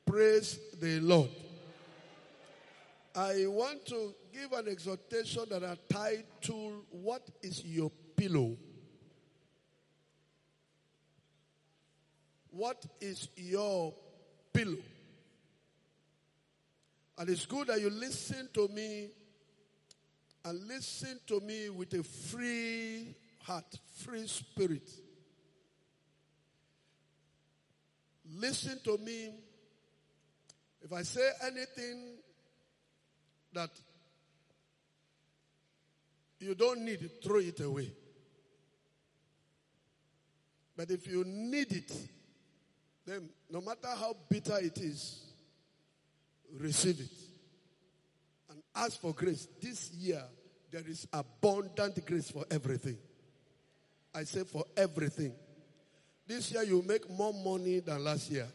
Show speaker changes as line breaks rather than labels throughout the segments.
Praise the Lord. I want to give an exhortation that I titled, What is your pillow? What is your pillow? And it's good that you listen to me and listen to me with a free heart, free spirit. Listen to me. If I say anything that you don't need, throw it away. But if you need it, then no matter how bitter it is, receive it. And ask for grace. This year, there is abundant grace for everything. I say for everything. This year, you make more money than last year.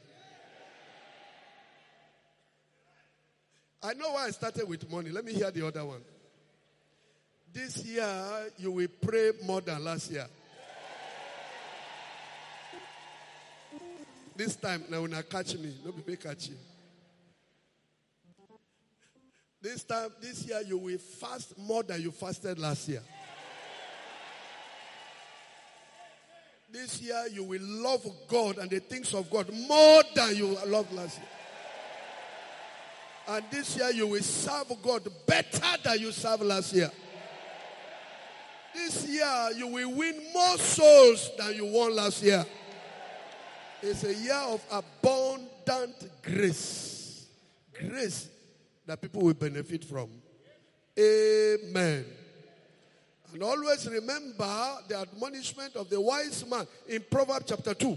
I know why I started with money. Let me hear the other one. This year, you will pray more than last year. This time, now when I catch me, nobody catch you. This year, you will fast more than you fasted last year. This year, you will love God and the things of God more than you loved last year. And this year, you will serve God better than you served last year. This year, you will win more souls than you won last year. It's a year of abundant grace. Grace that people will benefit from. Amen. And always remember the admonishment of the wise man in Proverbs chapter 2.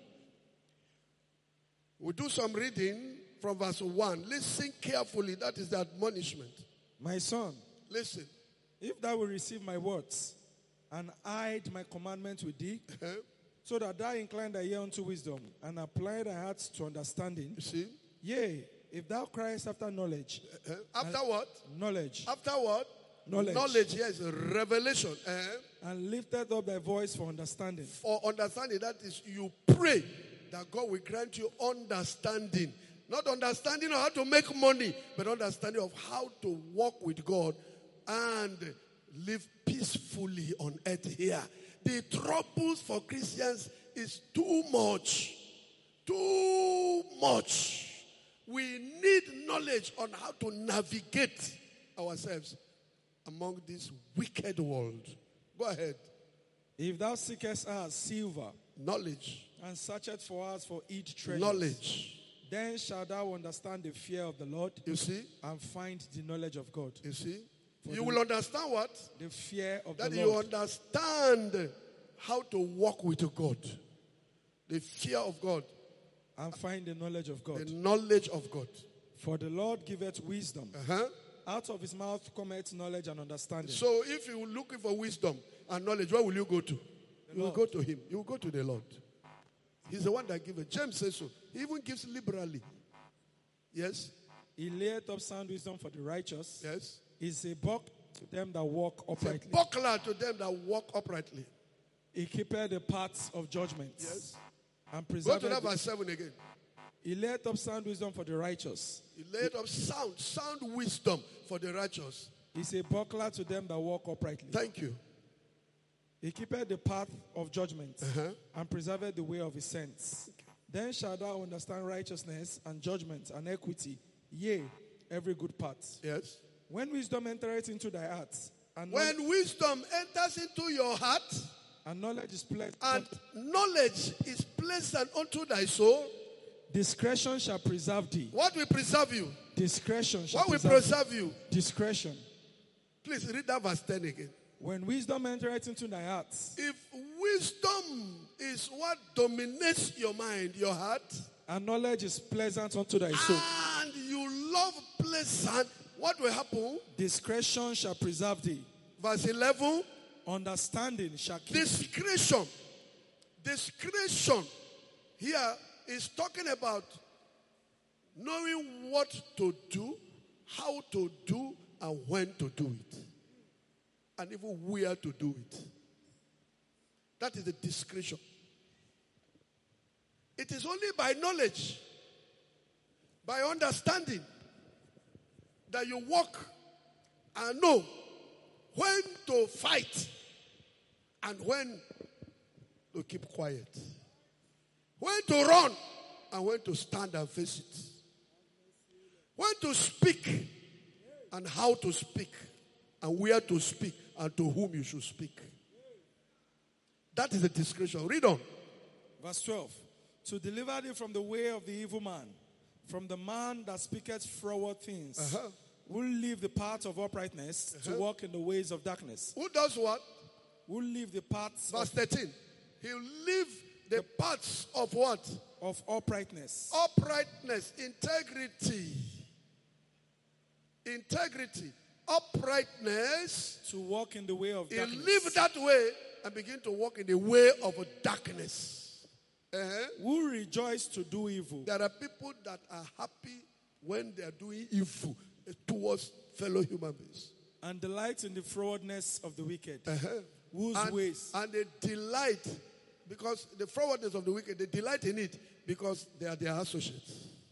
We'll do some reading from verse 1. Listen carefully. That is the admonishment.
My son,
listen.
If thou will receive my words and hide my commandments with thee, so that thou incline thy ear unto wisdom and apply thy heart to understanding.
You see?
Yea, if thou criest after knowledge.
After what?
Knowledge.
After what?
Knowledge.
Knowledge, yes, revelation.
And lifted up thy voice for understanding.
For understanding, that is, you pray that God will grant you understanding. Not understanding of how to make money, but understanding of how to walk with God and live peacefully on earth here. The troubles for Christians is too much. Too much. We need knowledge on how to navigate ourselves among this wicked world. Go ahead.
If thou seekest us silver,
knowledge,
and searchest for us for each treasure,
knowledge,
then shalt thou understand the fear of the Lord.
You see?
And find the knowledge of God.
You see? You will understand what?
The fear of the Lord.
That you understand how to walk with God. The fear of God.
And find the knowledge of God.
The knowledge of God. For
the Lord giveth wisdom. Out of his mouth cometh knowledge and understanding.
So if you are looking for wisdom and knowledge, where will you go to? You will go to him. You will go to the Lord. He's the one that gives it. James says so. He even gives liberally. Yes?
He layeth up sound wisdom for the righteous.
Yes.
Is a buckler to them that walk uprightly.
It's a buckler to them that walk uprightly.
He keepeth the paths of judgment.
Yes.
And preserveth.
Go to that verse 7 again.
He layeth up sound wisdom for the righteous.
He laid up sound wisdom for the righteous.
He's a buckler to them that walk uprightly.
Thank you.
He keepeth the path of judgment and preserveth the way of his saints. Then shalt thou understand righteousness and judgment and equity, yea, every good path.
Yes.
When wisdom entereth into thy heart, and
when wisdom enters into your heart,
and knowledge is pleasant,
and knowledge is pleasant unto thy soul,
discretion shall preserve thee.
What will preserve you?
Discretion shall
what will preserve you?
Discretion.
Please read that verse 10 again.
When wisdom entereth into thy heart.
If wisdom is what dominates your mind, your heart,
and knowledge is pleasant unto thy soul,
and you love pleasant, what will happen?
Discretion shall preserve thee.
Verse 11.
Understanding shall keep.
Discretion. Discretion here is talking about knowing what to do, how to do, and when to do it. And even where to do it. That is the discretion. It is only by knowledge By understanding that you walk and know when to fight and when to keep quiet. When to run and when to stand and face it. When to speak and how to speak and where to speak and to whom you should speak. That is the discretion. Read on.
Verse 12. To deliver thee from the way of the evil man, from the man that speaketh froward things, will leave the path of uprightness to walk in the ways of darkness.
Who does what?
Will leave the paths
Verse 13. He'll leave the paths of what?
Of uprightness.
Uprightness, integrity. Integrity, uprightness.
To walk in the way of darkness.
He'll leave that way and begin to walk in the way of darkness.
Who rejoice to do evil.
There are people that are happy when they are doing evil towards fellow human beings. And
delight in the frowardness of the wicked. Whose ways.
And they delight, because the frowardness of the wicked, they delight in it because they are their associates.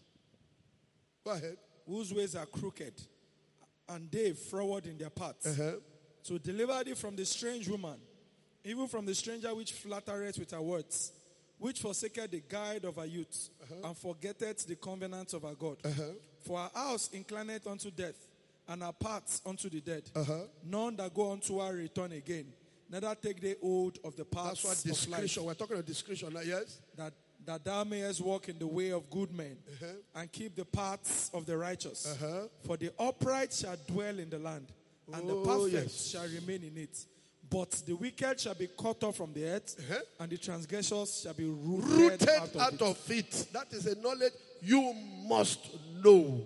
Go ahead.
Whose ways are crooked, and they froward in their paths. To deliver thee from the strange woman, even from the stranger which flattereth with her words, which forsaketh the guide of her youth, and forgetteth the covenant of her God. For her house inclineth unto death, and her paths unto the dead. None that go unto her return again, neither take they hold of the paths
of life. That's what discretion. We're talking about discretion now, yes?
That thou mayest walk in the way of good men, and keep the paths of the righteous. For the upright shall dwell in the land, and the perfect shall remain in it. But the wicked shall be cut off from the earth, and the transgressors shall be rooted out of it.
That is a knowledge you must know.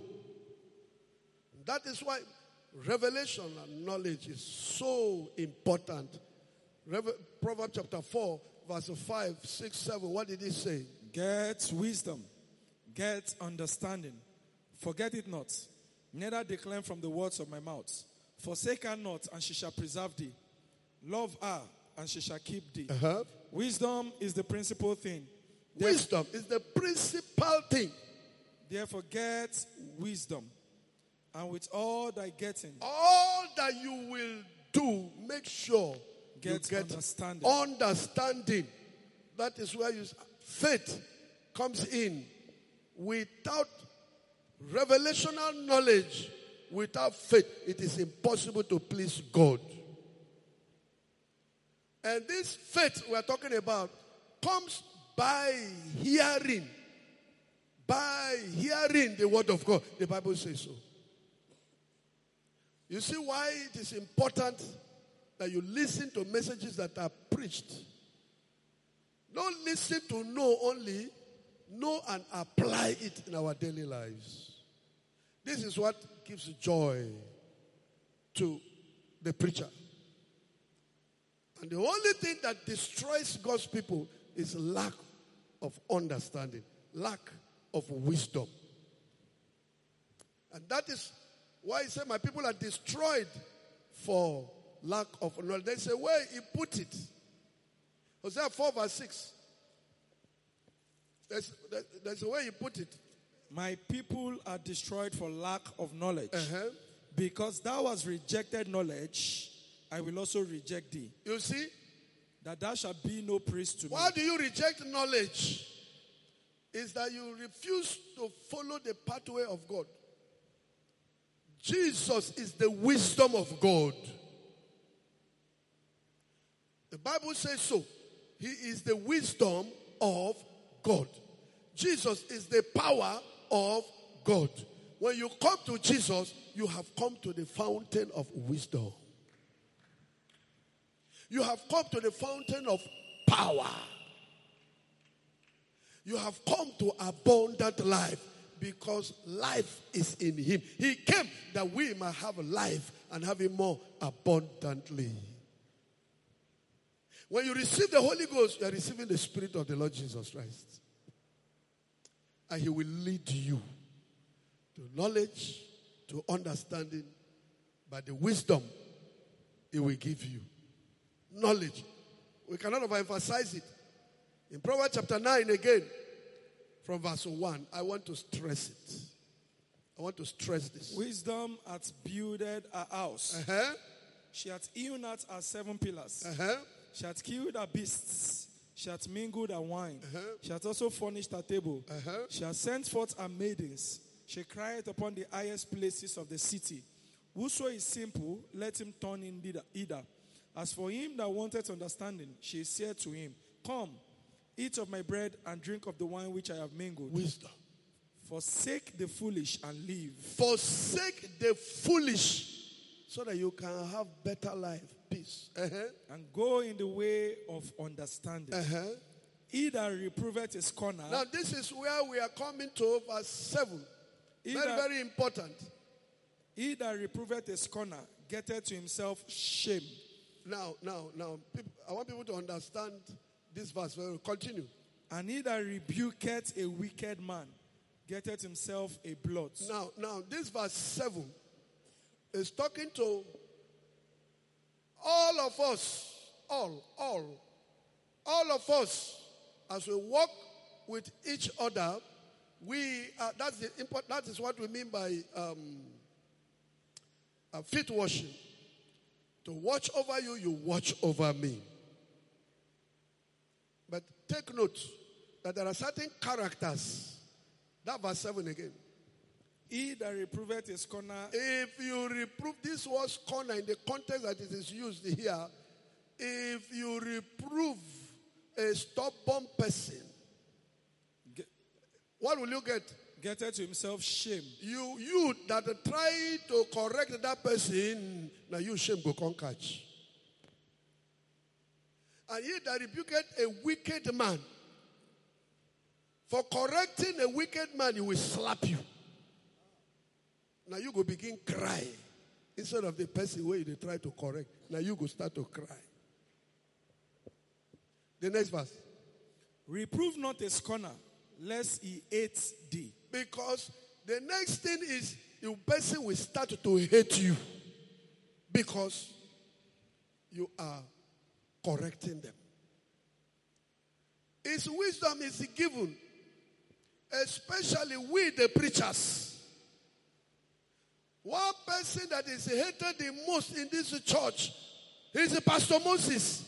That is why revelation and knowledge is so important. Proverbs chapter 4, verse 5, 6, 7. What did he say?
Get wisdom, get understanding. Forget it not, neither decline from the words of my mouth. Forsake her not, and she shall preserve thee. Love her, and she shall keep thee. Wisdom is the principal thing.
Wisdom is the principal thing.
Therefore get wisdom, and with all thy getting,
all that you will do, make sure you get understanding. That is where faith comes in. Without revelational knowledge, without faith, it is impossible to please God. And this faith we are talking about comes by hearing. By hearing the word of God. The Bible says so. You see why it is important that you listen to messages that are preached. Don't listen to know only. Know and apply it in our daily lives. This is what gives joy to the preacher. And the only thing that destroys God's people is lack of understanding, lack of wisdom. And that is why he said, my people are destroyed for lack of knowledge. There's a way he put it. Hosea 4 verse 6. There's a way he put it.
My people are destroyed for lack of knowledge. Because thou hast rejected knowledge, I will also reject thee.
You see?
That thou shalt be no priest to me.
Why do you reject knowledge? Is that you refuse to follow the pathway of God. Jesus is the wisdom of God. The Bible says so. He is the wisdom of God. Jesus is the power of God. When you come to Jesus, you have come to the fountain of wisdom. You have come to the fountain of power. You have come to abundant life because life is in him. He came that we might have life and have it more abundantly. When you receive the Holy Ghost, you are receiving the Spirit of the Lord Jesus Christ. And he will lead you to knowledge, to understanding, by the wisdom he will give you. Knowledge. We cannot overemphasize it. In Proverbs chapter 9 again, from verse 1, I want to stress it. I want to stress this.
Wisdom hath builded a house.
Uh-huh.
She hath hewn out her 7 pillars.
Uh-huh.
She hath killed her beasts. She hath mingled her wine.
Uh-huh.
She hath also furnished her table.
Uh-huh.
She hath sent forth her maidens. She cried upon the highest places of the city. Whoso is simple, let him turn in either. As for him that wanted understanding, she said to him, Come, eat of my bread and drink of the wine which I have mingled.
Wisdom.
Forsake the foolish and live.
Forsake the foolish so that you can have better life, peace. Uh-huh.
And go in the way of understanding.
Uh-huh.
He that reproveth his corner.
Now this is where we are coming to verse 7. Very, very important.
He that reproveth his corner getteth to himself shame.
Now, I want people to understand this verse. We'll continue.
And he that rebuketh a wicked man getteth himself a blot.
Now, this verse 7 is talking to all of us, all of us, as we walk with each other. That is what we mean by feet washing. To watch over you, you watch over me. But take note that there are certain characters. That verse 7 again.
He that reproveth his corner.
If you reprove, this was corner in the context that it is used here. If you reprove a stubborn person, what will you get?
Getteth to himself shame.
You that try to correct that person, now you shame go come catch. And he that rebuketh a wicked man, for correcting a wicked man, he will slap you. Now you go begin cry. Instead of the person where you try to correct, now you go start to cry. The next verse.
Reprove not his corner, lest he hate thee.
Because the next thing is the person will start to hate you. Because you are correcting them. His wisdom is given, especially we the preachers. One person that is hated the most in this church is Pastor Moses.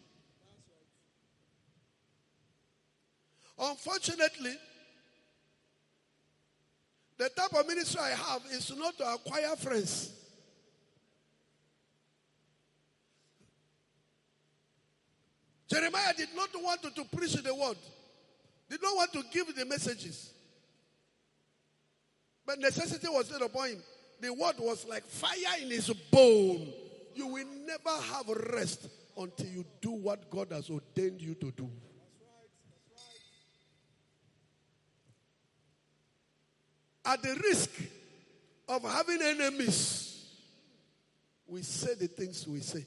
Unfortunately, the type of ministry I have is not to acquire friends. Jeremiah did not want to preach the word. Did not want to give the messages. But necessity was laid upon him. The word was like fire in his bone. You will never have rest until you do what God has ordained you to do. At the risk of having enemies, we say the things we say.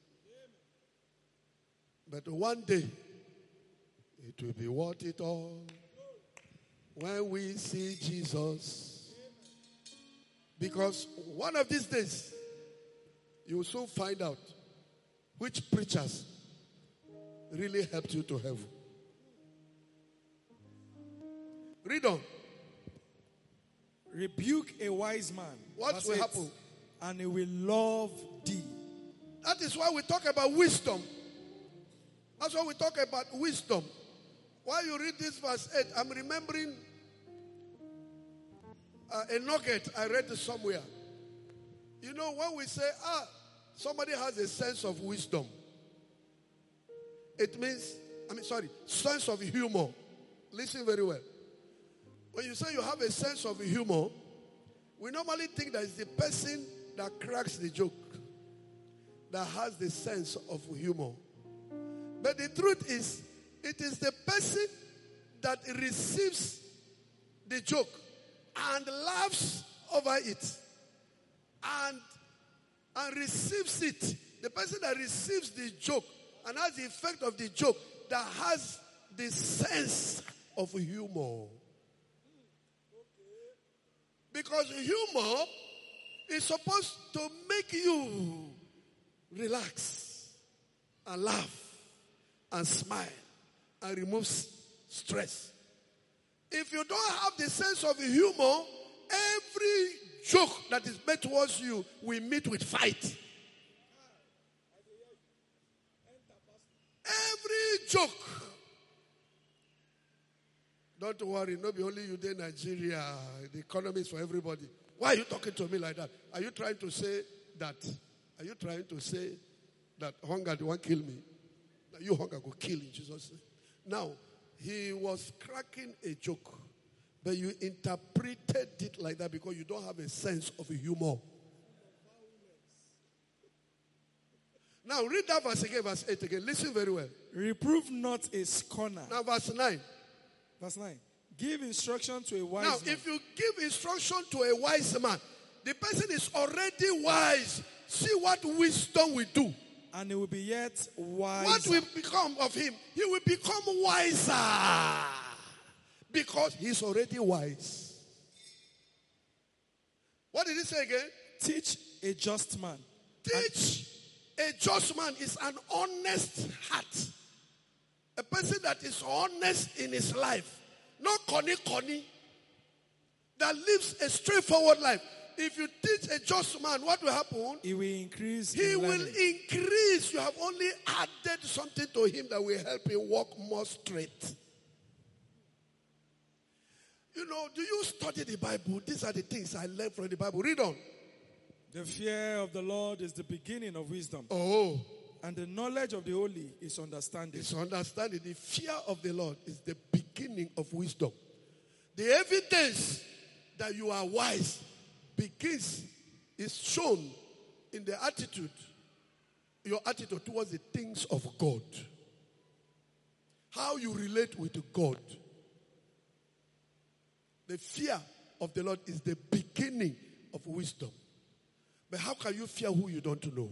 But one day, it will be worth it all when we see Jesus. Because one of these days, you will soon find out which preachers really helped you to heaven. Read on.
Rebuke a wise man.
What will happen?
And he will love thee.
That is why we talk about wisdom. That's why we talk about wisdom. While you read this verse 8, I'm remembering a nugget I read somewhere. You know, when we say, somebody has a sense of wisdom, it means, sense of humor. Listen very well. When you say you have a sense of humor, we normally think that it's the person that cracks the joke that has the sense of humor. But the truth is, it is the person that receives the joke and laughs over it and receives it. The person that receives the joke and has the effect of the joke that has the sense of humor. Because humor is supposed to make you relax and laugh and smile and remove stress. If you don't have the sense of humor, every joke that is made towards you will meet with fight. Every joke. Don't worry, not be only you in Nigeria. The economy is for everybody. Why are you talking to me like that? Are you trying to say that? Are you trying to say that hunger won't kill me? Now you hunger will kill in Jesus' name. Now, he was cracking a joke, but you interpreted it like that because you don't have a sense of humor. Now read that verse again, verse 8 again. Listen very well.
Reprove not a scorner.
Now verse 9.
Verse 9. Give instruction to a wise
now,
man.
if you give instruction to a wise man, the person is already wise. See what wisdom will do.
And he will be yet wiser.
What will become of him? He will become wiser. Because he's already wise. What did he say again?
Teach a just man.
Teach a just man is an honest heart. A person that is honest in his life. Not conny. That lives a straightforward life. If you teach a just man, what will happen?
He will increase.
He will increase. You have only added something to him that will help him walk more straight. You know, do you study the Bible? These are the things I learned from the Bible. Read on.
The fear of the Lord is the beginning of wisdom.
Oh.
And the knowledge of the holy is understanding.
It's understanding. The fear of the Lord is the beginning of wisdom. The evidence that you are wise is shown in the attitude, your attitude towards the things of God. How you relate with God. The fear of the Lord is the beginning of wisdom. But how can you fear who you don't know?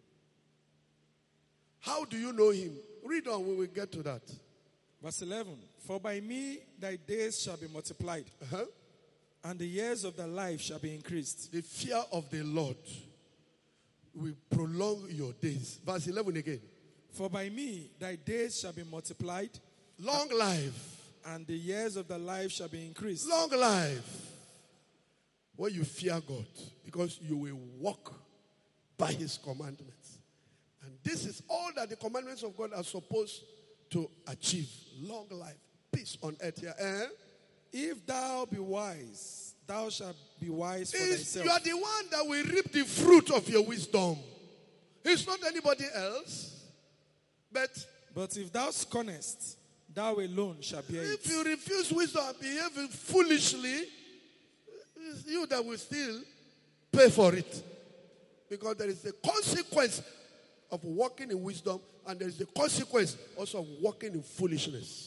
How do you know him? Read on, we will get to that.
Verse 11. For by me thy days shall be multiplied, and the years of thy life shall be increased.
The fear of the Lord will prolong your days. Verse 11 again.
For by me thy days shall be multiplied.
Long life.
And the years of thy life shall be increased.
Long life. When you fear God, because you will walk by his commandments. And this is all that the commandments of God are supposed to achieve. Long life. Peace on earth here.
If thou be wise, thou shalt be wise for thyself.
You are the one that will reap the fruit of your wisdom. It's not anybody else. But
if thou scornest, thou alone shalt bear it.
If you refuse wisdom and behave foolishly, it's you that will still pay for it. Because there is a consequence of walking in wisdom, and there is a consequence also of walking in foolishness.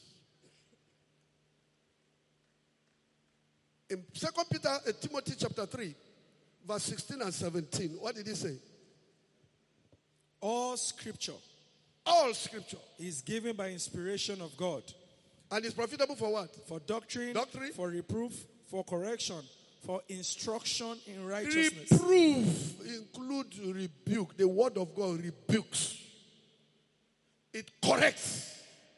In 2 Timothy chapter 3, verse 16 and 17, what did he say?
All scripture
is
given by inspiration of God.
And is profitable for what?
For doctrine, for reproof, for correction, for instruction in righteousness.
Reproof includes rebuke. The word of God rebukes. It corrects.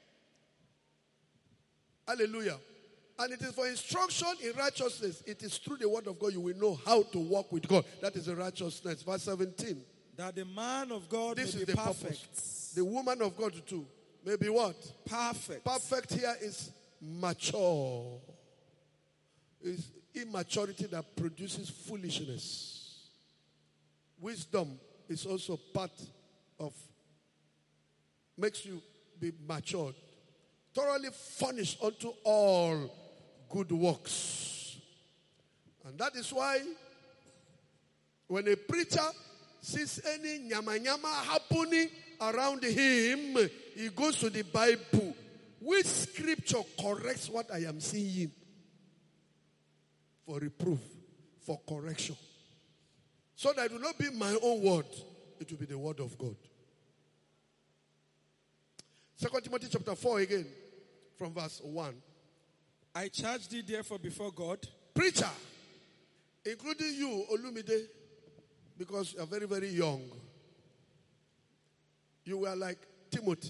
Hallelujah. And it is for instruction in righteousness. It is through the word of God you will know how to walk with God. That is the righteousness. Verse 17.
That the man of God
this
may
is
be
the
perfect.
Purpose. The woman of God too. May be what?
Perfect.
Perfect here is mature. It's immaturity that produces foolishness. Wisdom is also part of, makes you be matured. Thoroughly furnished unto all good works. And that is why when a preacher sees any nyama happening around him, he goes to the Bible. Which scripture corrects what I am seeing? For reproof, for correction. So that it will not be my own word, it will be the word of God. 2 Timothy chapter 4 again, from verse 1.
I charge thee therefore before God.
Preacher, including you, Olumide, because you are very, very young. You were like Timothy.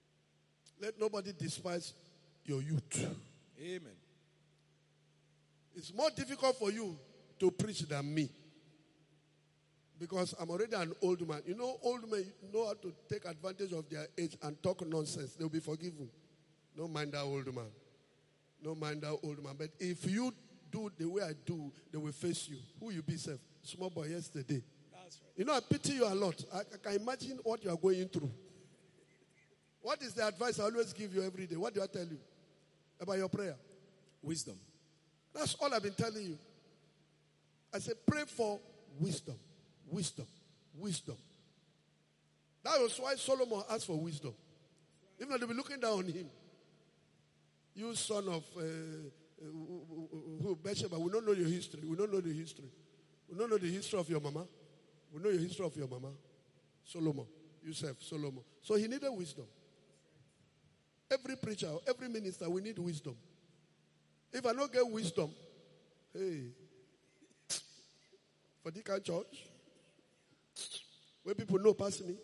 Let nobody despise your youth.
Amen.
It's more difficult for you to preach than me. Because I'm already an old man. You know, old men know how to take advantage of their age and talk nonsense. They'll be forgiven. Don't mind that old man. Don't mind that old man. But if you do the way I do, they will face you. Who you be, self? Small boy yesterday.
That's right.
You know, I pity you a lot. I can imagine what you are going through. What is the advice I always give you every day? What do I tell you about your prayer?
Wisdom.
That's all I've been telling you. I say, pray for wisdom. Wisdom. Wisdom. That was why Solomon asked for wisdom. Even though they'll be looking down on him. You son of Bathsheba, we don't know your history. We don't know the history. We don't know the history of your mama. We know your history of your mama. Solomon. Yusuf, Solomon. So he needed wisdom. Every preacher, every minister, we need wisdom. If I don't get wisdom, hey, for the kind of church, where people know past me.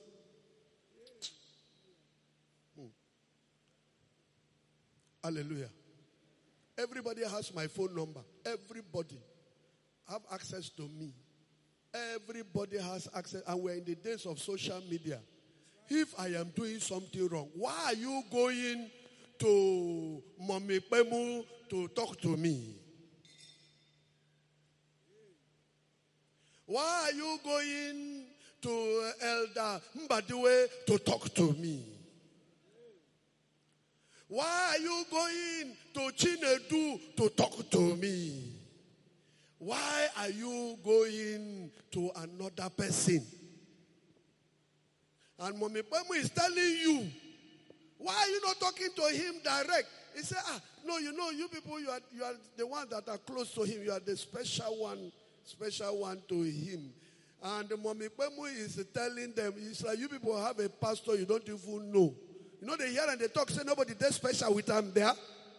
Hallelujah. Everybody has my phone number. Everybody have access to me. Everybody has access. And we're in the days of social media. If I am doing something wrong, why are you going to Mommy Pemu to talk to me? Why are you going to Elder Mbadiwe to talk to me? Why are you going to Chinedu to talk to me? Why are you going to another person? And Mommy Pemu is telling you, why are you not talking to him direct? He said, no, you know, you people, you are the ones that are close to him. You are the special one to him. And Mommy Pemu is telling them, it's like you people have a pastor you don't even know. You know, they hear and they talk, say nobody there special with them there.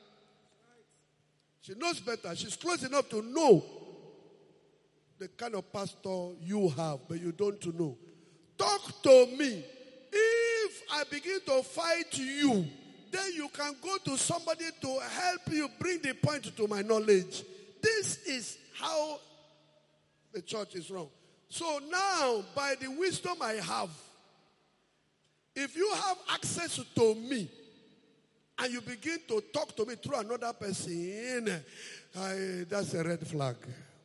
She knows better. She's close enough to know the kind of pastor you have, but you don't know. Talk to me. If I begin to fight you, then you can go to somebody to help you bring the point to my knowledge. This is how the church is wrong. So now, by the wisdom I have, if you have access to me and you begin to talk to me through another person, that's a red flag.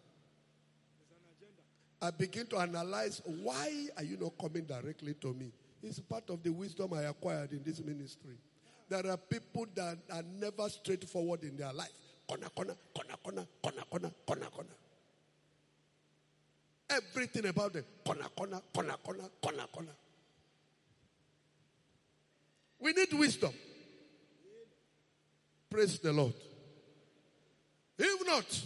I begin to analyze, why are you not coming directly to me? It's part of the wisdom I acquired in this ministry. There are people that are never straightforward in their life. Kona. Everything about them. Kona. We need wisdom. Praise the Lord. If not,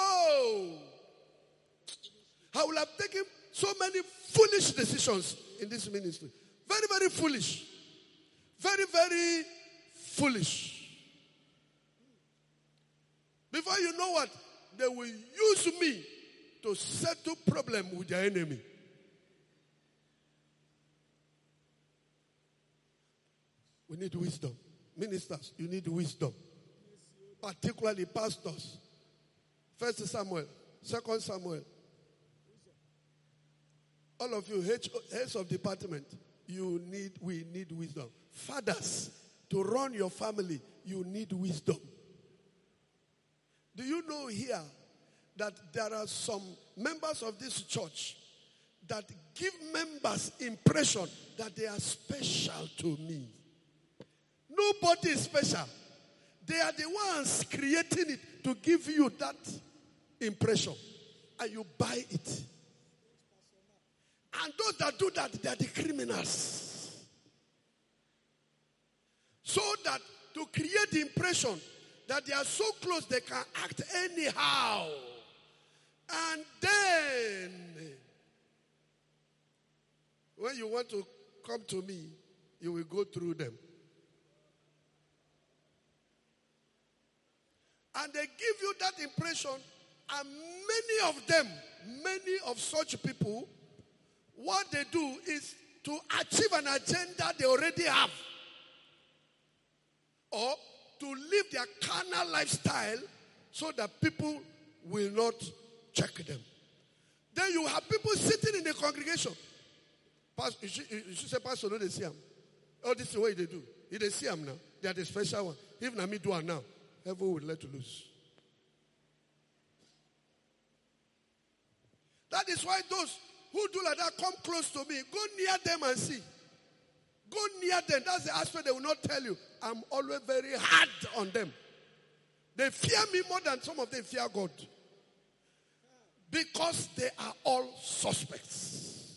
I will have taken so many foolish decisions in this ministry. Very, very foolish. Very, very foolish. Before you know what, they will use me to settle problem with their enemy. We need wisdom. Ministers, you need wisdom. Particularly pastors. 1 Samuel, 2 Samuel. All of you, heads of department, we need wisdom. Fathers, to run your family, you need wisdom. Do you know here that there are some members of this church that give members impression that they are special to me? Nobody is special. They are the ones creating it to give you that impression. And you buy it. And those that do that, they are the criminals. So that to create the impression that they are so close they can act anyhow. And then, when you want to come to me, you will go through them. And they give you that impression, and many of such people, what they do is to achieve an agenda they already have. Or to live their carnal lifestyle so that people will not check them. Then you have people sitting in the congregation. You should say, Pastor, no, they see them. Oh, this is what they do. If they see them now, they are the special one. If not me do it now, heaven will let you lose. That is why those who do like that come close to me. Go near them and see. Go near them. That's the aspect they will not tell you. I'm always very hard on them. They fear me more than some of them fear God. Because they are all suspects.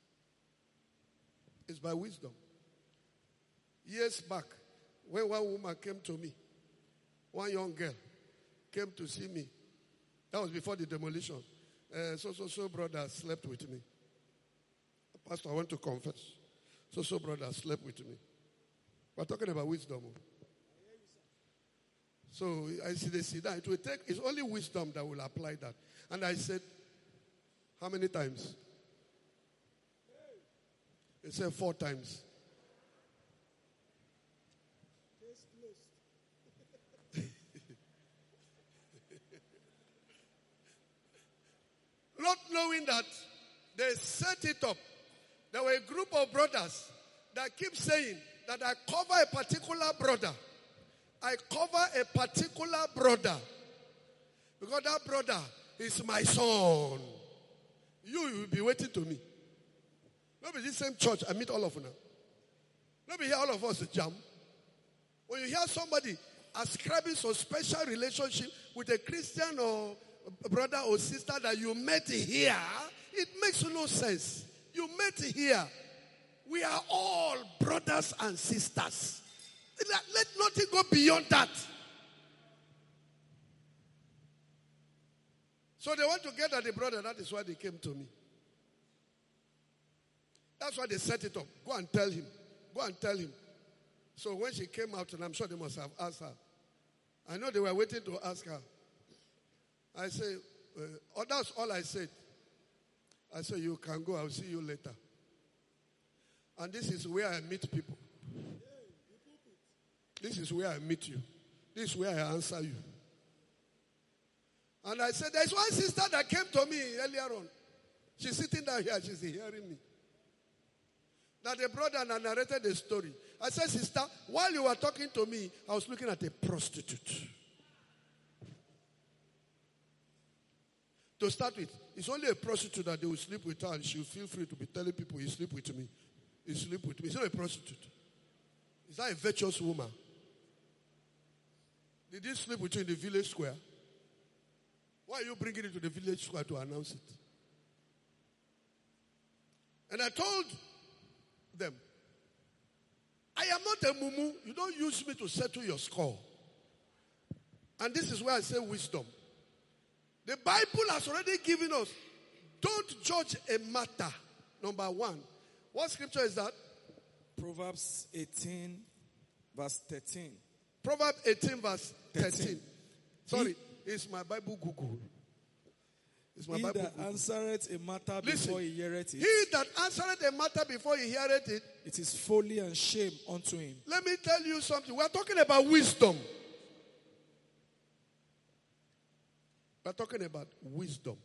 It's by wisdom. Years back, when one woman came to me, one young girl came to see me. That was before the demolition. So brother slept with me. Pastor, I want to confess. So brother slept with me. We're talking about wisdom. So I see they see that. It's only wisdom that will apply that. And I said, how many times? He said 4 times. Not knowing that they set it up. There were a group of brothers that keep saying that I cover a particular brother. I cover a particular brother. Because that brother is my son. You will be waiting to me. Maybe this same church, I meet all of you now. Maybe here all of us jam. When you hear somebody ascribing some special relationship with a Christian or brother or sister that you met here, it makes no sense. You met here. We are all brothers and sisters. Let nothing go beyond that. So they want to get at the brother. That is why they came to me. That's why they set it up. Go and tell him. Go and tell him. So when she came out, and I'm sure they must have asked her. I know they were waiting to ask her. I said, that's all I said. I said, you can go. I'll see you later. And this is where I meet people. This is where I meet you. This is where I answer you. And I said, there's one sister that came to me earlier on. She's sitting down here. She's hearing me. That the brother narrated the story. I said, sister, while you were talking to me, I was looking at a prostitute. To start with, it's only a prostitute that they will sleep with her and she'll feel free to be telling people, you sleep with me. You sleep with me. It's not a prostitute. Is that a virtuous woman? Did he sleep with you in the village square? Why are you bringing it to the village square to announce it? And I told them, I am not a mumu. You don't use me to settle your score. And this is where I say wisdom. The Bible has already given us, don't judge a matter. Number 1. What scripture is that?
Proverbs 18, verse 13.
Proverbs 18, verse 13. Sorry, it's my Bible Google. It's my
he
Bible
that
Google.
Answereth a matter before he heareth it.
He that answereth a matter before he heareth it.
It is folly and shame unto him.
Let me tell you something. We're talking about wisdom. We're talking about wisdom.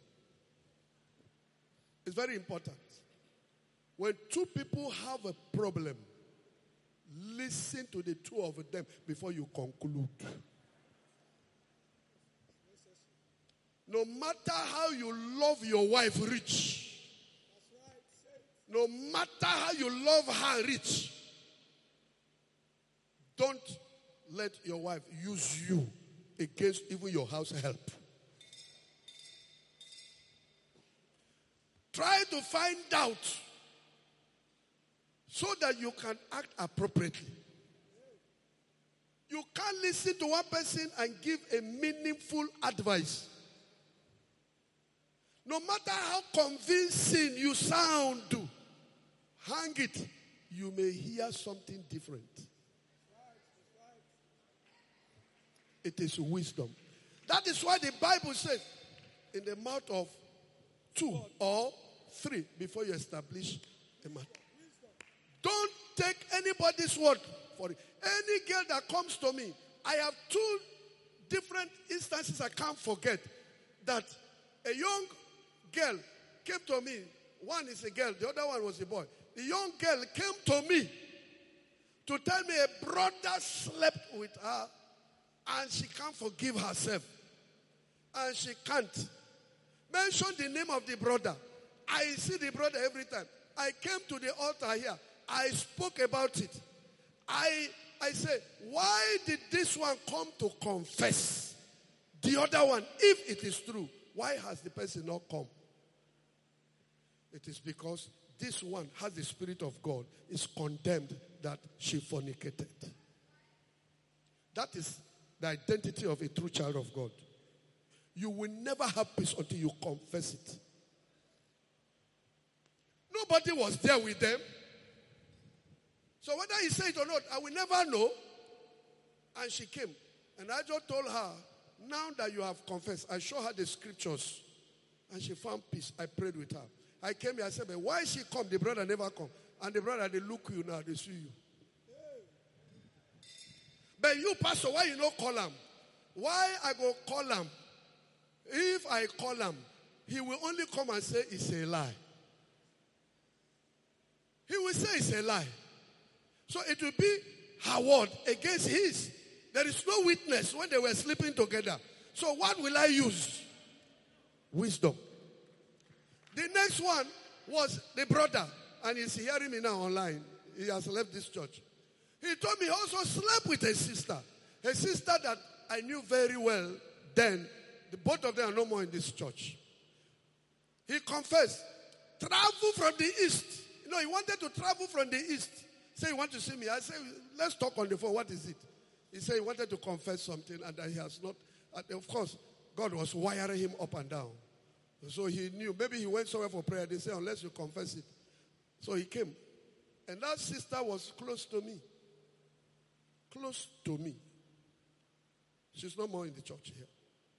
It's very important. When 2 people have a problem, listen to the 2 of them before you conclude. No matter how you love your wife rich, no matter how you love her rich, don't let your wife use you against even your house help. Try to find out so that you can act appropriately. You can't listen to one person and give a meaningful advice. No matter how convincing you sound, hang it. You may hear something different. It is wisdom. That is why the Bible says, in the mouth of 2 or 3 before you establish a matter. Don't take anybody's word for it. Any girl that comes to me, I have 2 different instances I can't forget. that a young girl came to me. One is a girl, the other one was a boy. The young girl came to me to tell me a brother slept with her and she can't forgive herself. And she can't. Mention the name of the brother. I see the brother every time. I came to the altar here. I spoke about it. I said, why did this one come to confess? The other one, if it is true, why has the person not come? It is because this one has the Spirit of God, is condemned that she fornicated. That is the identity of a true child of God. You will never have peace until you confess it. Nobody was there with them. So whether he said it or not, I will never know. And she came. And I just told her, now that you have confessed, I showed her the scriptures. And she found peace. I prayed with her. I came here, I said, but why she come? The brother never come. And the brother, they look you now, they see you. But you, pastor, why you not call him? Why I go call him? If I call him, he will only come and say it's a lie. He will say it's a lie. So it will be her word against his. There is no witness when they were sleeping together. So what will I use? Wisdom. The next one was the brother. And he's hearing me now online. He has left this church. He told me he also slept with a sister. A sister that I knew very well then. The both of them are no more in this church. He confessed. Travel from the east. You know, he wanted to travel from the east. Say, you want to see me? I said, let's talk on the phone. What is it? He said he wanted to confess something and that he has not. Of course, God was wiring him up and down. So he knew. Maybe he went somewhere for prayer. They said, unless you confess it. So he came. And that sister was close to me. Close to me. She's no more in the church here.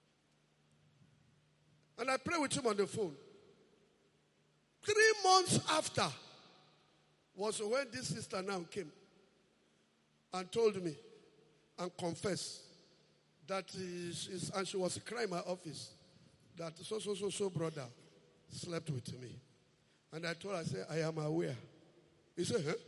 And I prayed with him on the phone. 3 months after was when this sister now came and told me and confessed that and she was crying in my office that so brother slept with me. And I told her, I said, I am aware. He said, huh?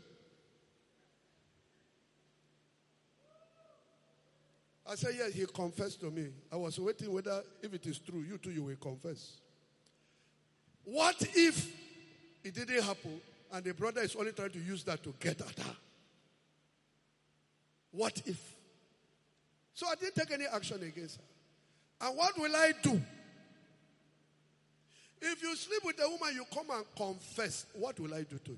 I said, yes, he confessed to me. I was waiting whether, if it is true, you too, you will confess. What if it didn't happen and the brother is only trying to use that to get at her? What if? So I didn't take any action against her. And what will I do? If you sleep with a woman, you come and confess, what will I do to you?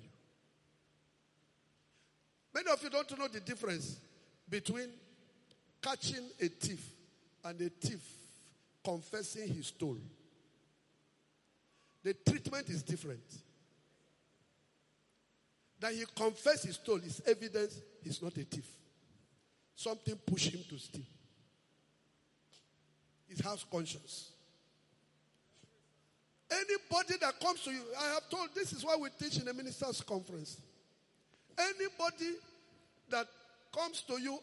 Many of you don't know the difference between catching a thief and a thief confessing he stole. The treatment is different. That he confessed he stole is evidence he's not a thief. Something pushed him to steal. He has conscience. Anybody that comes to you, I have told, this is why we teach in a ministers' conference. Anybody that comes to you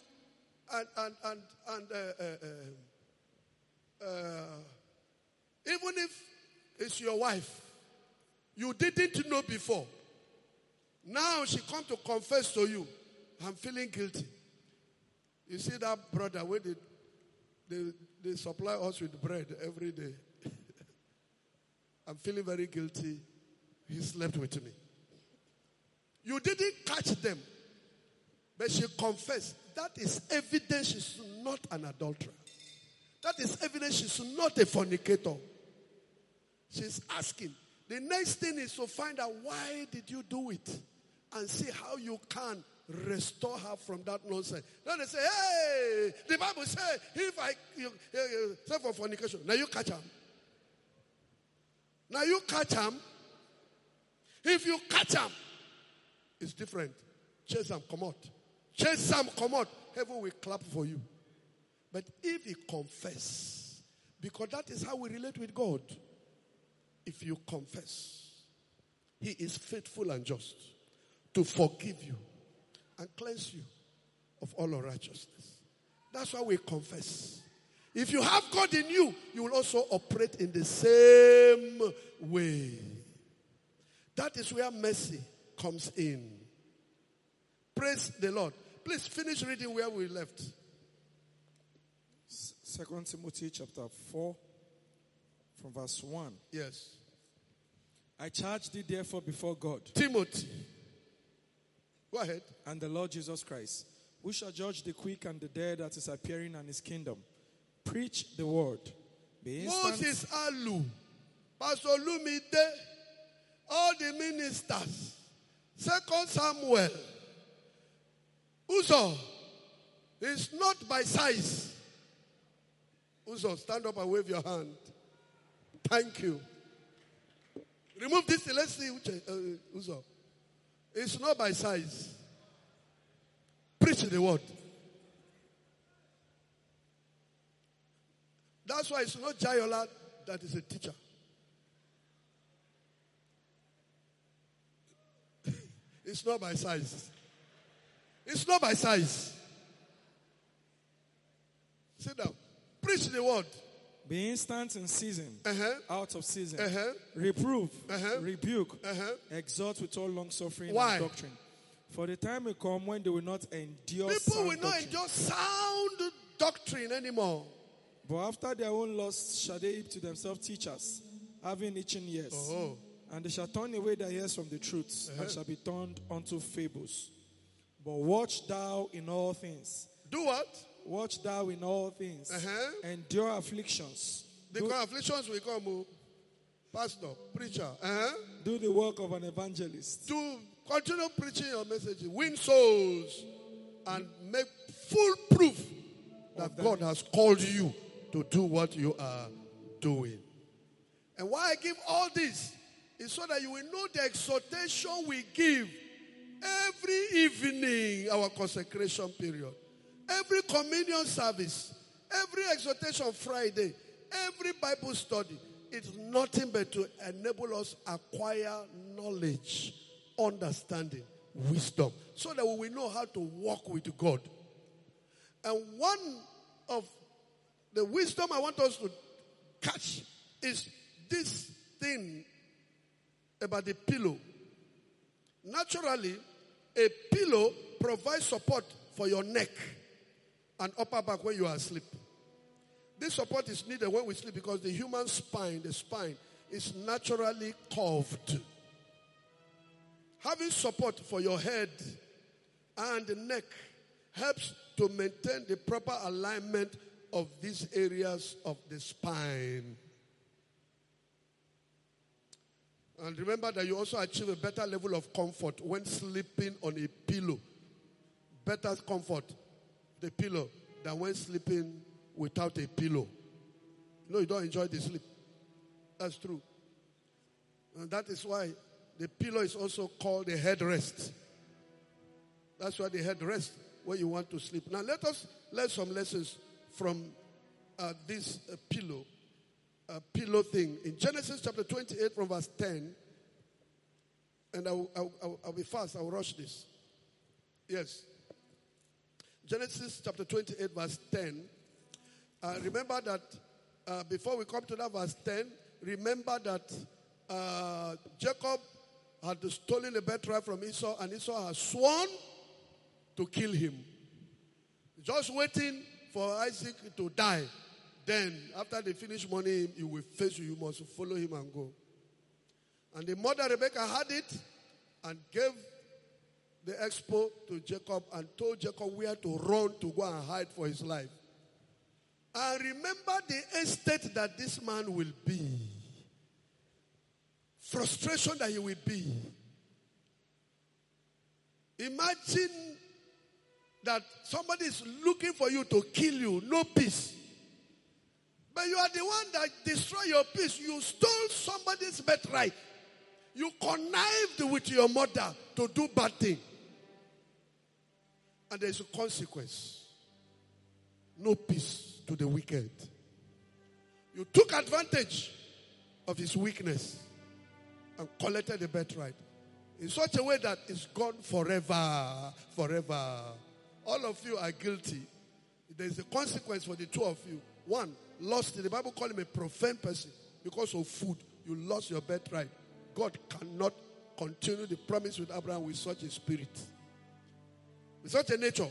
even if it's your wife, you didn't know before. Now she comes to confess to you, I'm feeling guilty. You see that brother where they supply us with bread every day. I'm feeling very guilty. He slept with me. You didn't catch them, but she confessed. That is evidence she's not an adulterer. That is evidence she's not a fornicator. She's asking. The next thing is to find out why did you do it and see how you can restore her from that nonsense. Then they say, hey, the Bible says, if you say for fornication, now you catch him. Now you catch him. If you catch him, it's different. Chase him, come out. Chase him, come out. Heaven will clap for you. But if he confess, because that is how we relate with God. If you confess, he is faithful and just to forgive you and cleanse you of all unrighteousness. That's why we confess. If you have God in you, you will also operate in the same way. That is where mercy comes in. Praise the Lord. Please finish reading where we left.
2 Timothy chapter 4 from verse 1.
Yes.
I charge thee therefore before God.
Timothy. Go ahead.
And the Lord Jesus Christ, who shall judge the quick and the dead at his appearing and his kingdom. Preach the word. Be instant.
Moses Alu, Pastor Lumide, all the ministers, 2 Samuel, Uzo, is not by size. Uzo, stand up and wave your hand. Thank you. Remove this, let's see Uzo. It's not by size. Preach the word. That's why it's not Jayola that is a teacher. It's not by size. It's not by size. Sit down. Preach the word.
Be instant in season, out of season. Reprove, rebuke, exhort with all long suffering and doctrine. For the time will come when they will not endure
People will not endure sound doctrine anymore.
But after their own lusts shall they heap to themselves teachers, having itching ears. And they shall turn away their ears from the truth, and shall be turned unto fables. But watch thou in all things.
Do what?
Watch thou in all things. Endure afflictions.
The afflictions will come. Pastor, preacher.
Do the work of an evangelist.
Do continue preaching your message. Win souls. And make full proof that God has called you to do what you are doing. And why I give all this is so that you will know the exhortation we give every evening, our consecration period. Every communion service, every exhortation Friday, every Bible study, it's nothing but to enable us acquire knowledge, understanding, wisdom, so that we will know how to walk with God. And one of the wisdom I want us to catch is this thing about the pillow. Naturally, a pillow provides support for your neck and upper back when you are asleep. This support is needed when we sleep because the human spine, the spine, is naturally curved. Having support for your head and the neck helps to maintain the proper alignment of these areas of the spine. And remember that you also achieve a better level of comfort when sleeping on a pillow. Better comfort, the pillow, than when sleeping without a pillow. You know, you don't enjoy the sleep. That's true. And that is why the pillow is also called a headrest. That's why the headrest when you want to sleep. Now let us learn some lessons from this pillow thing. In Genesis chapter 28 from verse 10, and I'll be fast, I'll rush this. Yes. Genesis chapter 28 verse 10. Remember that before we come to that verse 10, remember that Jacob had stolen a birthright from Esau, and Esau has sworn to kill him. Just waiting for Isaac to die. Then, after they finish mourning him, he will face you. You must follow him and go. And the mother Rebekah had it and gave the expo to Jacob and told Jacob where to run to go and hide for his life. And remember the estate that this man will be. Frustration that he will be. Imagine that somebody is looking for you to kill you, no peace. But you are the one that destroyed your peace. You stole somebody's birthright. You connived with your mother to do bad thing. And there is a consequence. No peace to the wicked. You took advantage of his weakness and collected the birthright in such a way that it's gone forever. Forever. All of you are guilty. There is a consequence for the two of you. One, lost it. The Bible called him a profane person because of food. You lost your birthright. God cannot continue the promise with Abraham with such a spirit, with such a nature.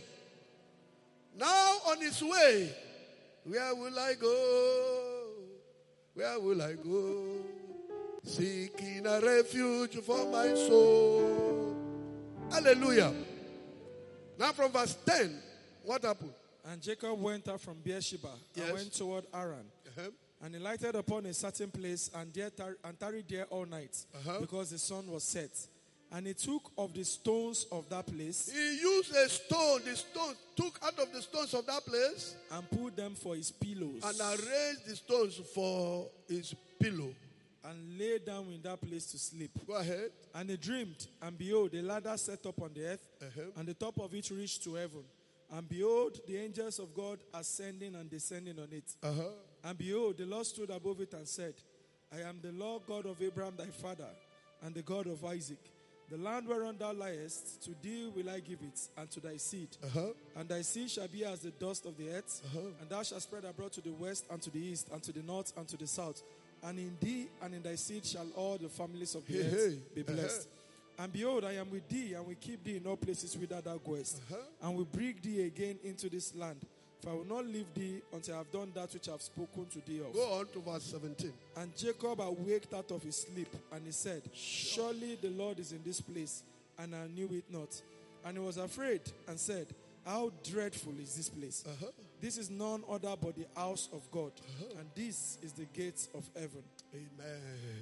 Now on his way, where will I go? Where will I go? Seeking a refuge for my soul. Hallelujah. Now from verse 10, what happened?
And Jacob went out from Beersheba and went toward Haran. And he lighted upon a certain place and tarried there all night because the sun was set. And he took of the stones of that place.
He used a stone. The stone took out of the stones of that place.
And put them for his pillows.
And arranged the stones for his pillow.
And lay down in that place to sleep.
Go ahead.
And he dreamed, and behold, a ladder set up on the earth, and the top of it reached to heaven. And behold, the angels of God ascending and descending on it. And behold, the Lord stood above it and said, I am the Lord God of Abraham thy father, and the God of Isaac. The land whereon thou liest, to thee will I give it, and to thy seed. And thy seed shall be as the dust of the earth, and thou shalt spread abroad to the west, and to the east, and to the north, and to the south. And in thee and in thy seed shall all the families of the earth be blessed. And behold, I am with thee, and will keep thee in all places whither thou goest, and will bring thee again into this land. For I will not leave thee until I have done that which I have spoken to thee of.
Go on to verse 17.
And Jacob awaked out of his sleep, and he said, Surely the Lord is in this place, and I knew it not. And he was afraid, and said, How dreadful is this place? This is none other but the house of God, and this is the gates of heaven.
Amen.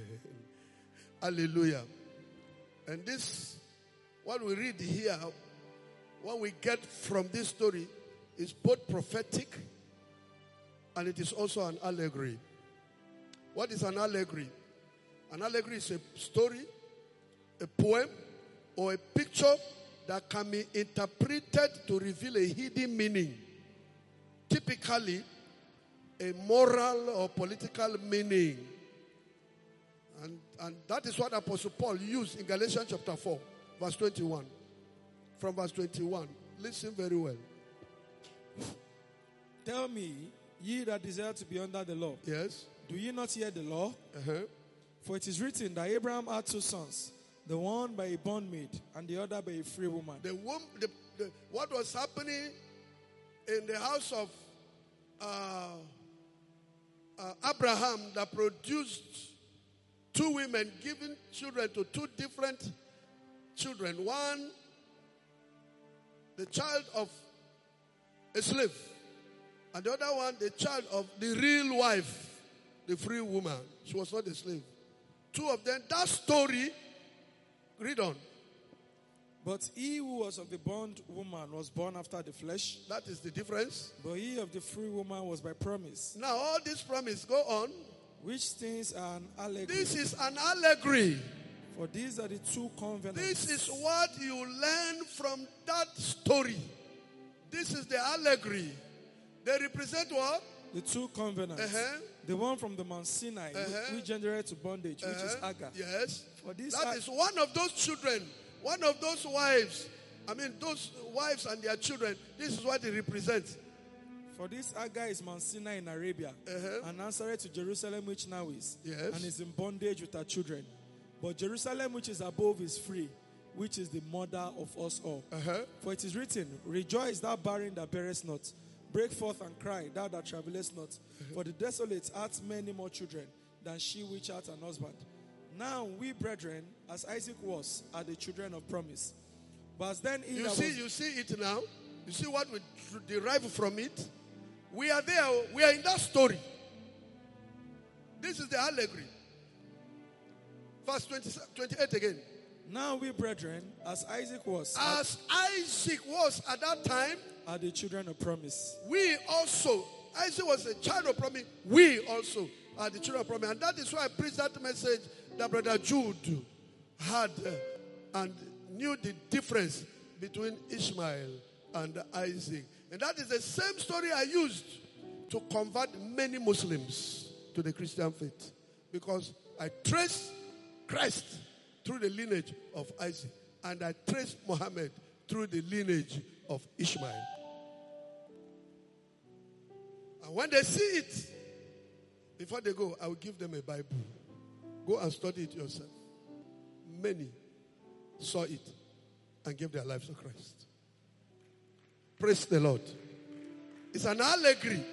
Hallelujah. And this, what we read here, what we get from this story, is both prophetic and it is also an allegory. What is an allegory? An allegory is a story, a poem, or a picture that can be interpreted to reveal a hidden meaning. Typically, a moral or political meaning. And that is what Apostle Paul used in Galatians chapter 4, verse 21. From verse 21. Listen very well.
Tell me, ye that desire to be under the law.
Yes.
Do ye not hear the law? For it is written that Abraham had two sons, the one by a bondmaid and the other by a free woman.
What was happening in the house of Abraham that produced two women giving children to two different children. One, the child of a slave, and the other one, the child of the real wife, the free woman. She was not a slave. Two of them, that story, read on.
But he who was of the bond woman was born after the flesh.
That is the difference.
But he of the free woman was by promise.
Now all this promise, go on.
Which things are an allegory?
This is an allegory.
For these are the two covenants.
This is what you learn from that story. This is the allegory. They represent what?
The two covenants. The one from the Mount Sinai, which generated to bondage, which is Hagar.
Yes.
For this
that is one of those children, one of those wives. I mean, those wives and their children. This is what it represents.
For this Hagar is Mount Sinai in Arabia, and Nazareth to Jerusalem, which now is, and is in bondage with her children. But Jerusalem, which is above, is free, which is the mother of us all. For it is written, Rejoice, thou barren that bearest not. Break forth and cry, thou that travellest not. For the desolate hath many more children than she which hath an husband. Now we, brethren, as Isaac was, are the children of promise. But as then he
you see it now? You see what we derive from it? We are there. We are in that story. This is the allegory. Verse 28 again.
Now we, brethren, as Isaac was.
As Isaac was at that time.
Are the children of promise.
We also. Isaac was a child of promise. We also are the children of promise. And that is why I preached that message that Brother Jude had and knew the difference between Ishmael and Isaac. And that is the same story I used to convert many Muslims to the Christian faith. Because I traced Christ through the lineage of Isaac. And I traced Muhammad through the lineage of Ishmael. And when they see it, before they go, I will give them a Bible. Go and study it yourself. Many saw it and gave their lives to Christ. Praise the Lord. It's an allegory.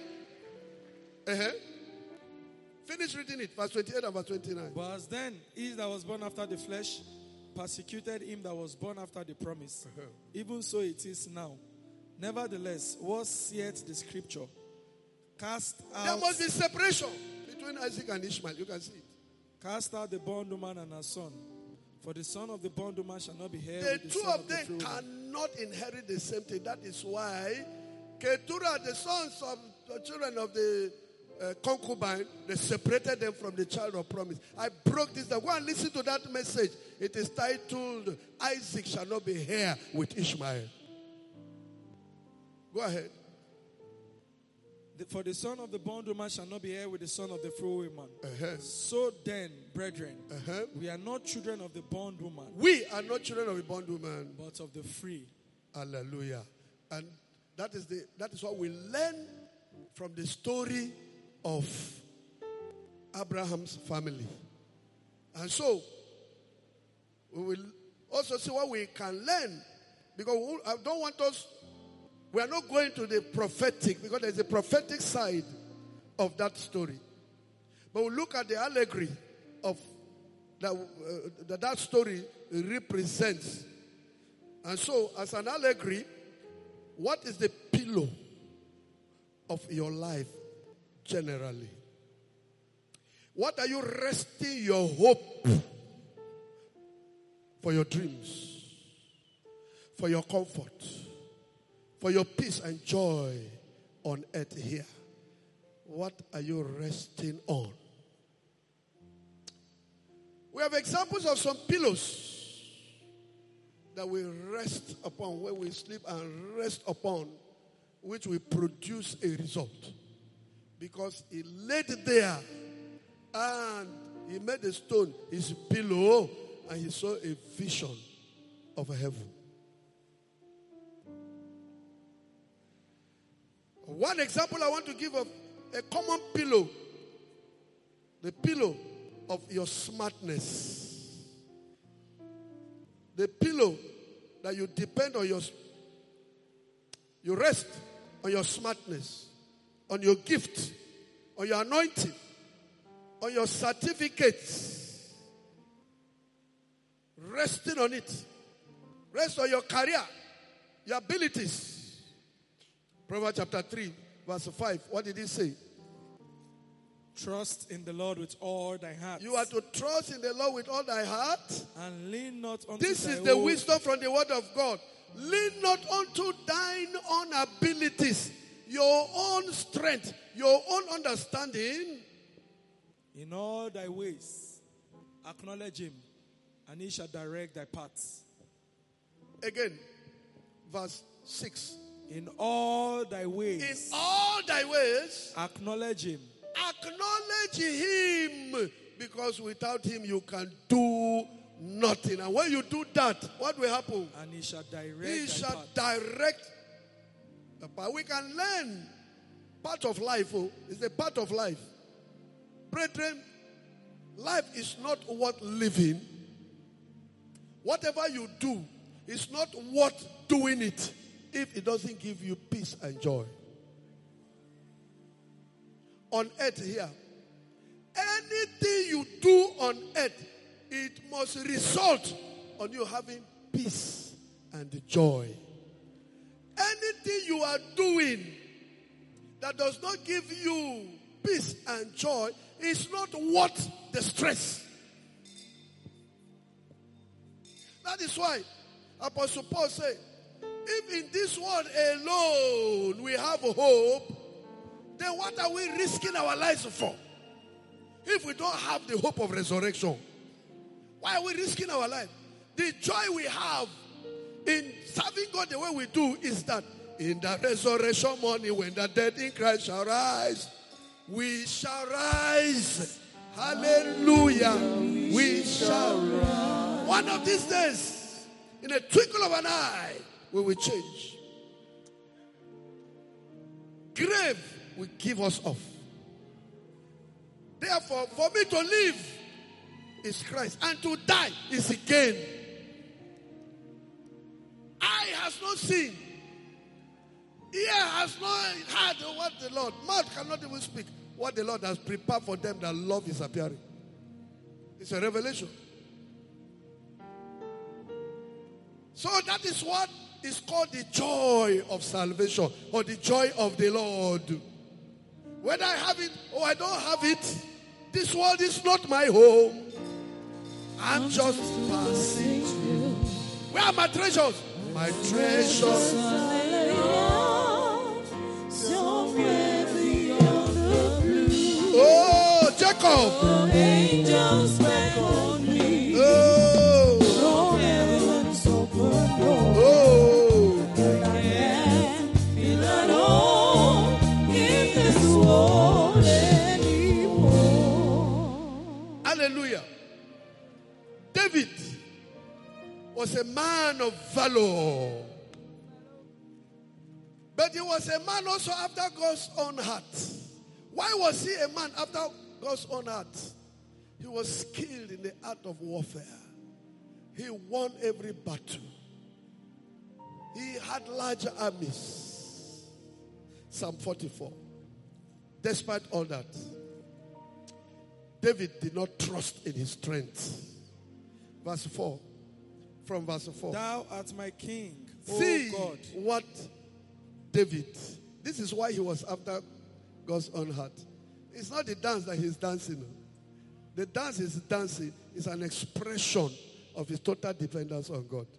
Finish reading it, verse 28 and verse 29.
But as then, he that was born after the flesh persecuted him that was born after the promise. Even so it is now. Nevertheless, what saith the scripture? Cast out.
There must be separation between Isaac and Ishmael. You can see it.
Cast out the bondwoman and her son. For the son of the bondwoman shall not be heir
The
with the
two
son
of them
the free woman.
cannot inherit the same thing. That is why Keturah, the sons of the children of the concubine, they separated them from the child of promise. I broke this down. Go and listen to that message. It is titled, Isaac shall not be heir with Ishmael. Go ahead.
For the son of the bondwoman shall not be heir with the son of the free woman. So then, brethren, we are not children of the bondwoman.
We are not children of the bondwoman,
but of the free.
Hallelujah. And that is what we learn from the story of Abraham's family. And so, we will also see what we can learn. Because I don't want us, we are not going to the prophetic, because there's a prophetic side of that story. But we'll look at the allegory of that story represents. And so, as an allegory, what is the pillow of your life generally? What are you resting your hope for your dreams, for your comfort, for your peace and joy on earth here? What are you resting on? We have examples of some pillows that we rest upon when we sleep and rest upon, which will produce a result. Because he laid there and he made the stone his pillow and he saw a vision of heaven. One example I want to give of a common pillow, the pillow of your smartness. The pillow that you depend on you rest on your smartness, on your gift, on your anointing, on your certificates. Resting on it. Rest on your career, your abilities. Proverbs chapter 3, verse 5. What did he say?
Trust in the Lord with all thy heart.
You are to trust in the Lord with all thy heart.
And lean not unto
This
thy
is the
own
wisdom from the word of God. Lean not unto thine own abilities, your own strength, your own understanding.
In all thy ways, acknowledge him, and he shall direct thy paths.
Again, verse 6.
In all thy ways.
In all thy ways.
Acknowledge him.
Acknowledge him. Because without him you can do nothing. And when you do that, what will happen?
And he shall direct
He
thy
shall
path.
direct the path. We can learn part of life. It's a part of life. Brethren, life is not worth living. Whatever you do is not worth doing it if it doesn't give you peace and joy. On earth here, anything you do on earth, it must result on you having peace and joy. Anything you are doing that does not give you peace and joy is not worth the stress. That is why Apostle Paul said, if in this world alone we have hope, then what are we risking our lives for? If we don't have the hope of resurrection, why are we risking our life? The joy we have in serving God the way we do is that in the resurrection morning, when the dead in Christ shall rise, we shall rise. Hallelujah. We shall rise. One of these days, in a twinkle of an eye, we will change. Grave will give us off. Therefore, for me to live is Christ, and to die is a gain. Eye has not seen, ear has not heard what the Lord, mouth cannot even speak what the Lord has prepared for them that love His appearing. It's a revelation. So that is what is called the joy of salvation, or the joy of the Lord. Whether I have it or I don't have it, this world is not my home. I'm just passing through. Where are my treasures? My treasures. Oh, Jacob.
Angels beckon me.
Oh.
From heaven's open door.
Oh.
I can't feel at home in this world anymore.
Hallelujah. David was a man of valor. But he was a man also after God's own heart. Why was he a man after God's own heart? He was skilled in the art of warfare. He won every battle. He had large armies. Psalm 44. Despite all that, David did not trust in his strength. Verse 4. From verse 4.
Thou art my king,
See
O God.
what David. This is why he was after God's own heart. It's not the dance that he's dancing. The dance he's dancing is an expression of his total dependence on God.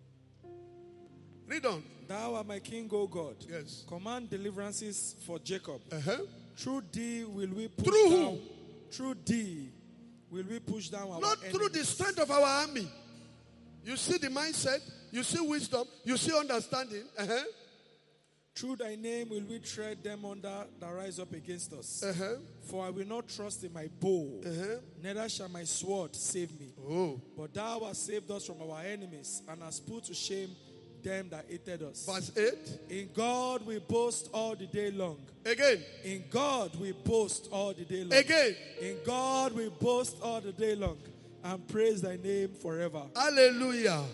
Read on.
Thou art my king, O God.
Yes.
Command deliverances for Jacob.
Uh-huh.
Through thee will we push
Through who?
down. Through thee will we push down our
Not
enemies.
through the strength of our army. You see the mindset, you see wisdom, you see understanding. Uh-huh.
Through thy name will we tread them under that rise up against us.
Uh-huh.
For I will not trust in my bow,
Uh-huh.
neither shall my sword save me.
Oh.
But thou hast saved us from our enemies, and hast put to shame them that hated us.
Verse 8.
In God we boast all the day long.
Again.
In God we boast all the day long.
Again.
In God we boast all the day long, and praise thy name forever.
Hallelujah.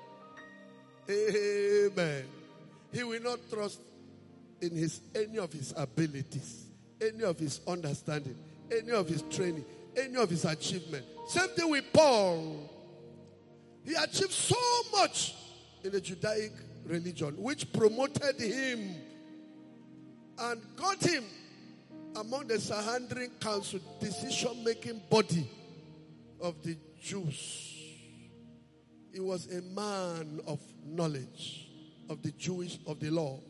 Amen. He will not trust in any of his abilities, any of his understanding, any of his training, any of his achievement. Same thing with Paul. He achieved so much in the Judaic religion, which promoted him and got him among the Sanhedrin Council, decision-making body of the Jews. He was a man of knowledge of the law.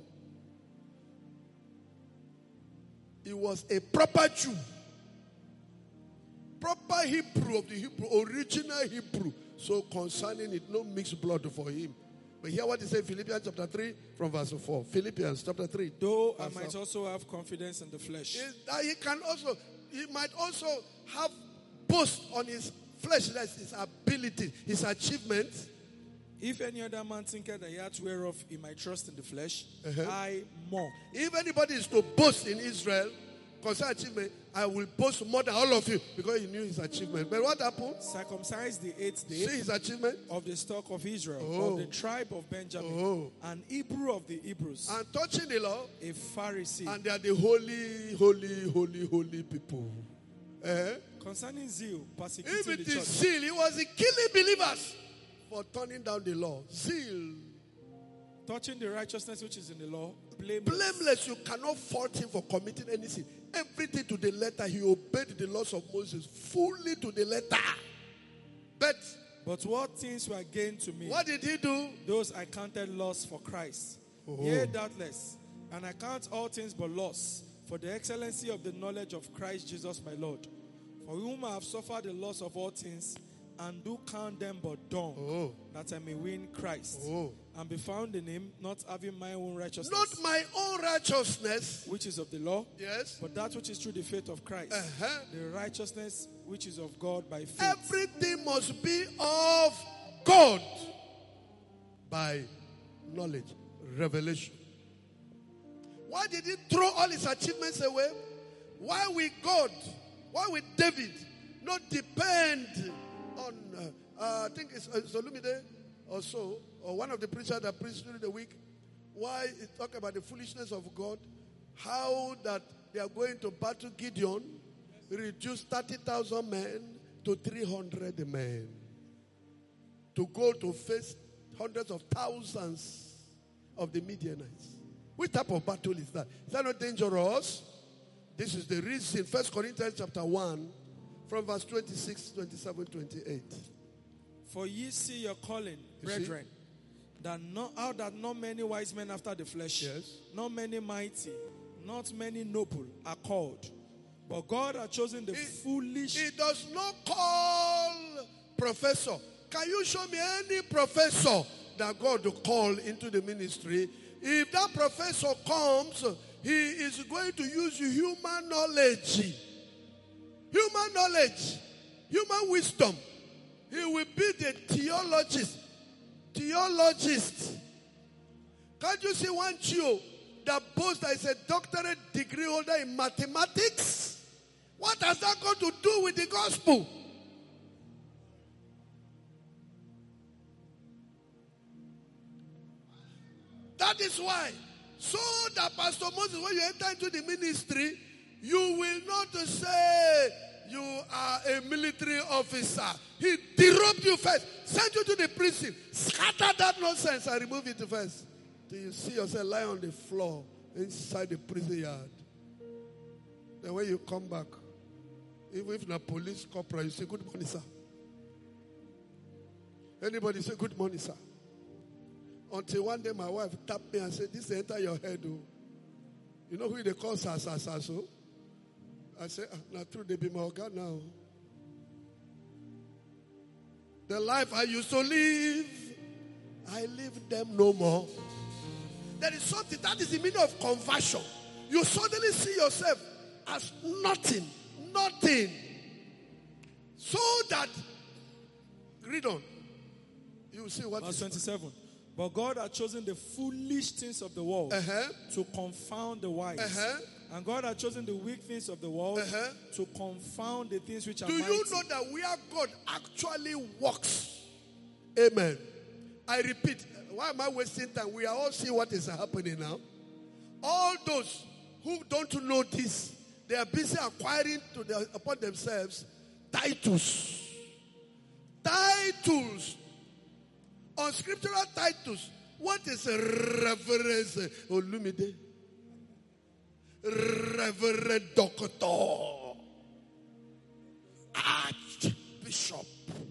He was a proper Jew. Proper Hebrew of the Hebrew, original Hebrew. So concerning it, no mixed blood for him. But hear what he said in Philippians chapter 3 from verse 4. Philippians chapter 3.
Though I might also have confidence in the flesh.
He might also have boast on his flesh, that's his ability, his achievements.
If any other man thinketh that he hath whereof he might trust in the flesh, I more.
If anybody is to boast in Israel concerning achievement, I will boast more than all of you, because he knew his achievement. But what happened?
Circumcised the 8th day.
See his achievement?
Of the stock of Israel,
Oh.
of the tribe of Benjamin,
Oh.
an Hebrew of the Hebrews,
And touching the law,
a Pharisee.
and they are the holy people.
Concerning zeal,
If
persecuting
it
the
is
church.
zeal, he was killing believers for turning down the law. Zeal.
Touching the righteousness which is in the law,
Blameless, you cannot fault him for committing any sin. Everything to the letter, he obeyed the laws of Moses fully to the letter. But
what things were gained to me,
what did he do?
those I counted loss for Christ. Yea, doubtless, and I count all things but loss, for the excellency of the knowledge of Christ Jesus my Lord, for whom I have suffered the loss of all things, and do count them but dung, that I may win Christ, and be found in him, not having my own righteousness,
Not my own righteousness.
which is of the law,
Yes.
but that which is through the faith of Christ, the righteousness which is of God by faith.
Everything must be of God by knowledge, revelation. Why did he throw all his achievements away? Why will God, why will David not depend on, I think it's Olumide or so, or one of the preachers that preached during the week, why he talk about the foolishness of God, how that they are going to battle Gideon, reduce 30,000 men to 300 men, to go to face hundreds of thousands of the Midianites. Which type of battle is that? Is that not dangerous? This is the reason. 1 Corinthians chapter 1, from verse 26, 27, 28.
For ye see your calling,
You
brethren, that not many wise men after the flesh,
Yes.
not many mighty, not many noble are called. But God has chosen the foolish.
He does not call professor. Can you show me any professor that God will call into the ministry? If that professor comes, he is going to use human knowledge. Human knowledge. Human wisdom. He will be the theologist. Can't you see one Jew that boasts that is a doctorate degree holder in mathematics? What has that got to do with the gospel? That is why. So that Pastor Moses, when you enter into the ministry, you will not say you are a military officer. He derobed you first, sent you to the prison, scatter that nonsense and remove it first. Till you see yourself lie on the floor inside the prison yard. Then when you come back, even if the police corporal, you say, good morning, sir. Anybody say, good morning, sir. Until one day my wife tapped me and said, this enter your head. Oh. You know who they call sir, so? I said, not true, they be my God now. The life I used to live, I live them no more. There is something, that is the meaning of conversion. You suddenly see yourself as nothing. So that, read on. You will see what
Verse
is
27. But God has chosen the foolish things of the world to confound the wise. And God has chosen the weak things of the world to confound the things which are mighty.
Do you know that where God actually works? Amen. I repeat, why am I wasting time? We are all seeing what is happening now. All those who don't know this, they are busy acquiring upon themselves titles. Unscriptural titles. What is a reverence? Olumide. Reverend Doctor. Archbishop.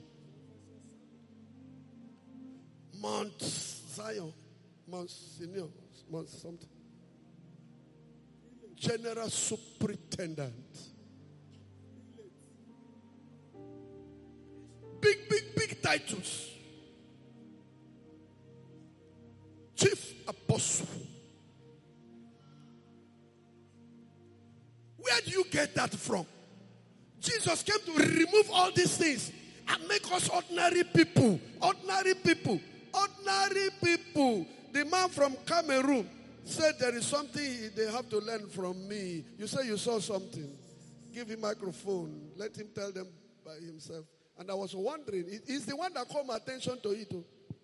Mount Zion. Mount Senior. Mount something. General Superintendent. Big titles. Chief Apostle. Where do you get that from? Jesus came to remove all these things and make us ordinary people. Ordinary people. The man from Cameroon said there is something they have to learn from me. You say you saw something. Give him microphone. Let him tell them by himself. And I was wondering, he's the one that called my attention to it.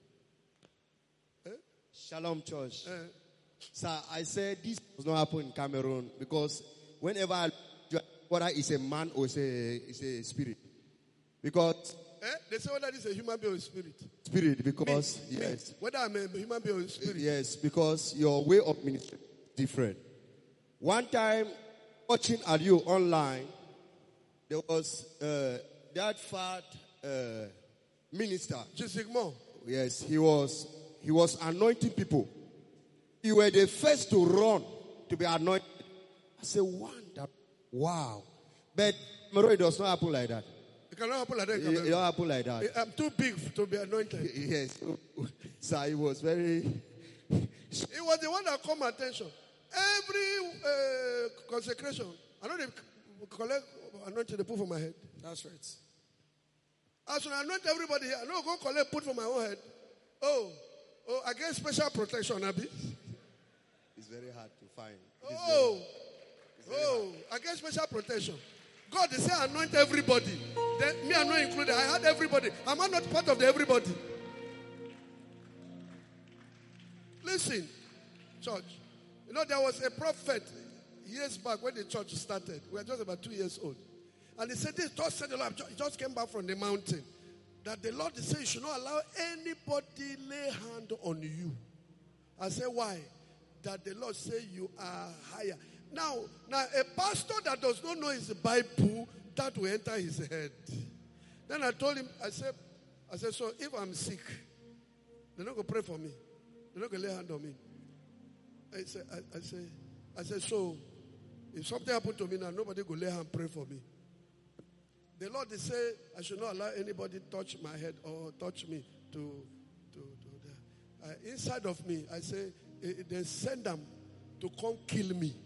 Shalom Church. Sir, I said this does not happen in Cameroon because whenever whether it's a man or it's a spirit. Because
they say whether it's a human being or a spirit.
Spirit, because yes.
Whether I'm a human being or a spirit.
Yes, because your way of ministry is different. One time watching at you online, there was that fat minister.
Jisigmo.
Yes, he was anointing people. You were the first to run to be anointed. I said, wonder, wow. But it does not happen like that.
It cannot happen like that.
It don't happen like that.
I'm too big to be anointed.
Yes. So it was very...
It was the one that caught my attention. Every consecration, I know they collect anointing, they put for my head.
That's right.
As when I anoint everybody here, I know go collect, put for my own head. Oh, I get special protection, Abi.
very hard to find.
I get special protection. God, they say anoint everybody. Then me, I'm not included. I had everybody. Am I not part of the everybody? Listen, church. You know, there was a prophet years back when the church started. We were just about 2 years old. And he said, this just said the Lord. He just came back from the mountain. That the Lord said, you should not allow anybody lay hand on you. I said, why? That the Lord say you are higher. Now, a pastor that does not know his Bible, that will enter his head. Then I told him, I said, so if I'm sick, they're not going to pray for me. They're not going to lay hand on me. I said, so if something happened to me now, nobody will lay hand and pray for me. The Lord they say I should not allow anybody touch my head or touch me to inside of me. I say they send them to come kill me.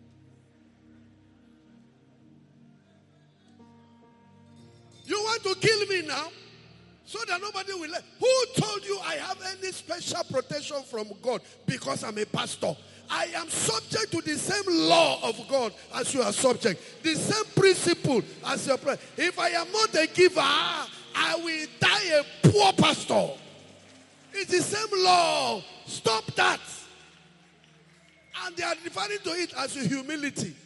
You want to kill me now? So that nobody will let. Who told you I have any special protection from God because I'm a pastor? I am subject to the same law of God as you are subject. The same principle as your prayer. If I am not a giver, I will die a poor pastor. It's the same law. Stop that. And they are referring to it as a humility.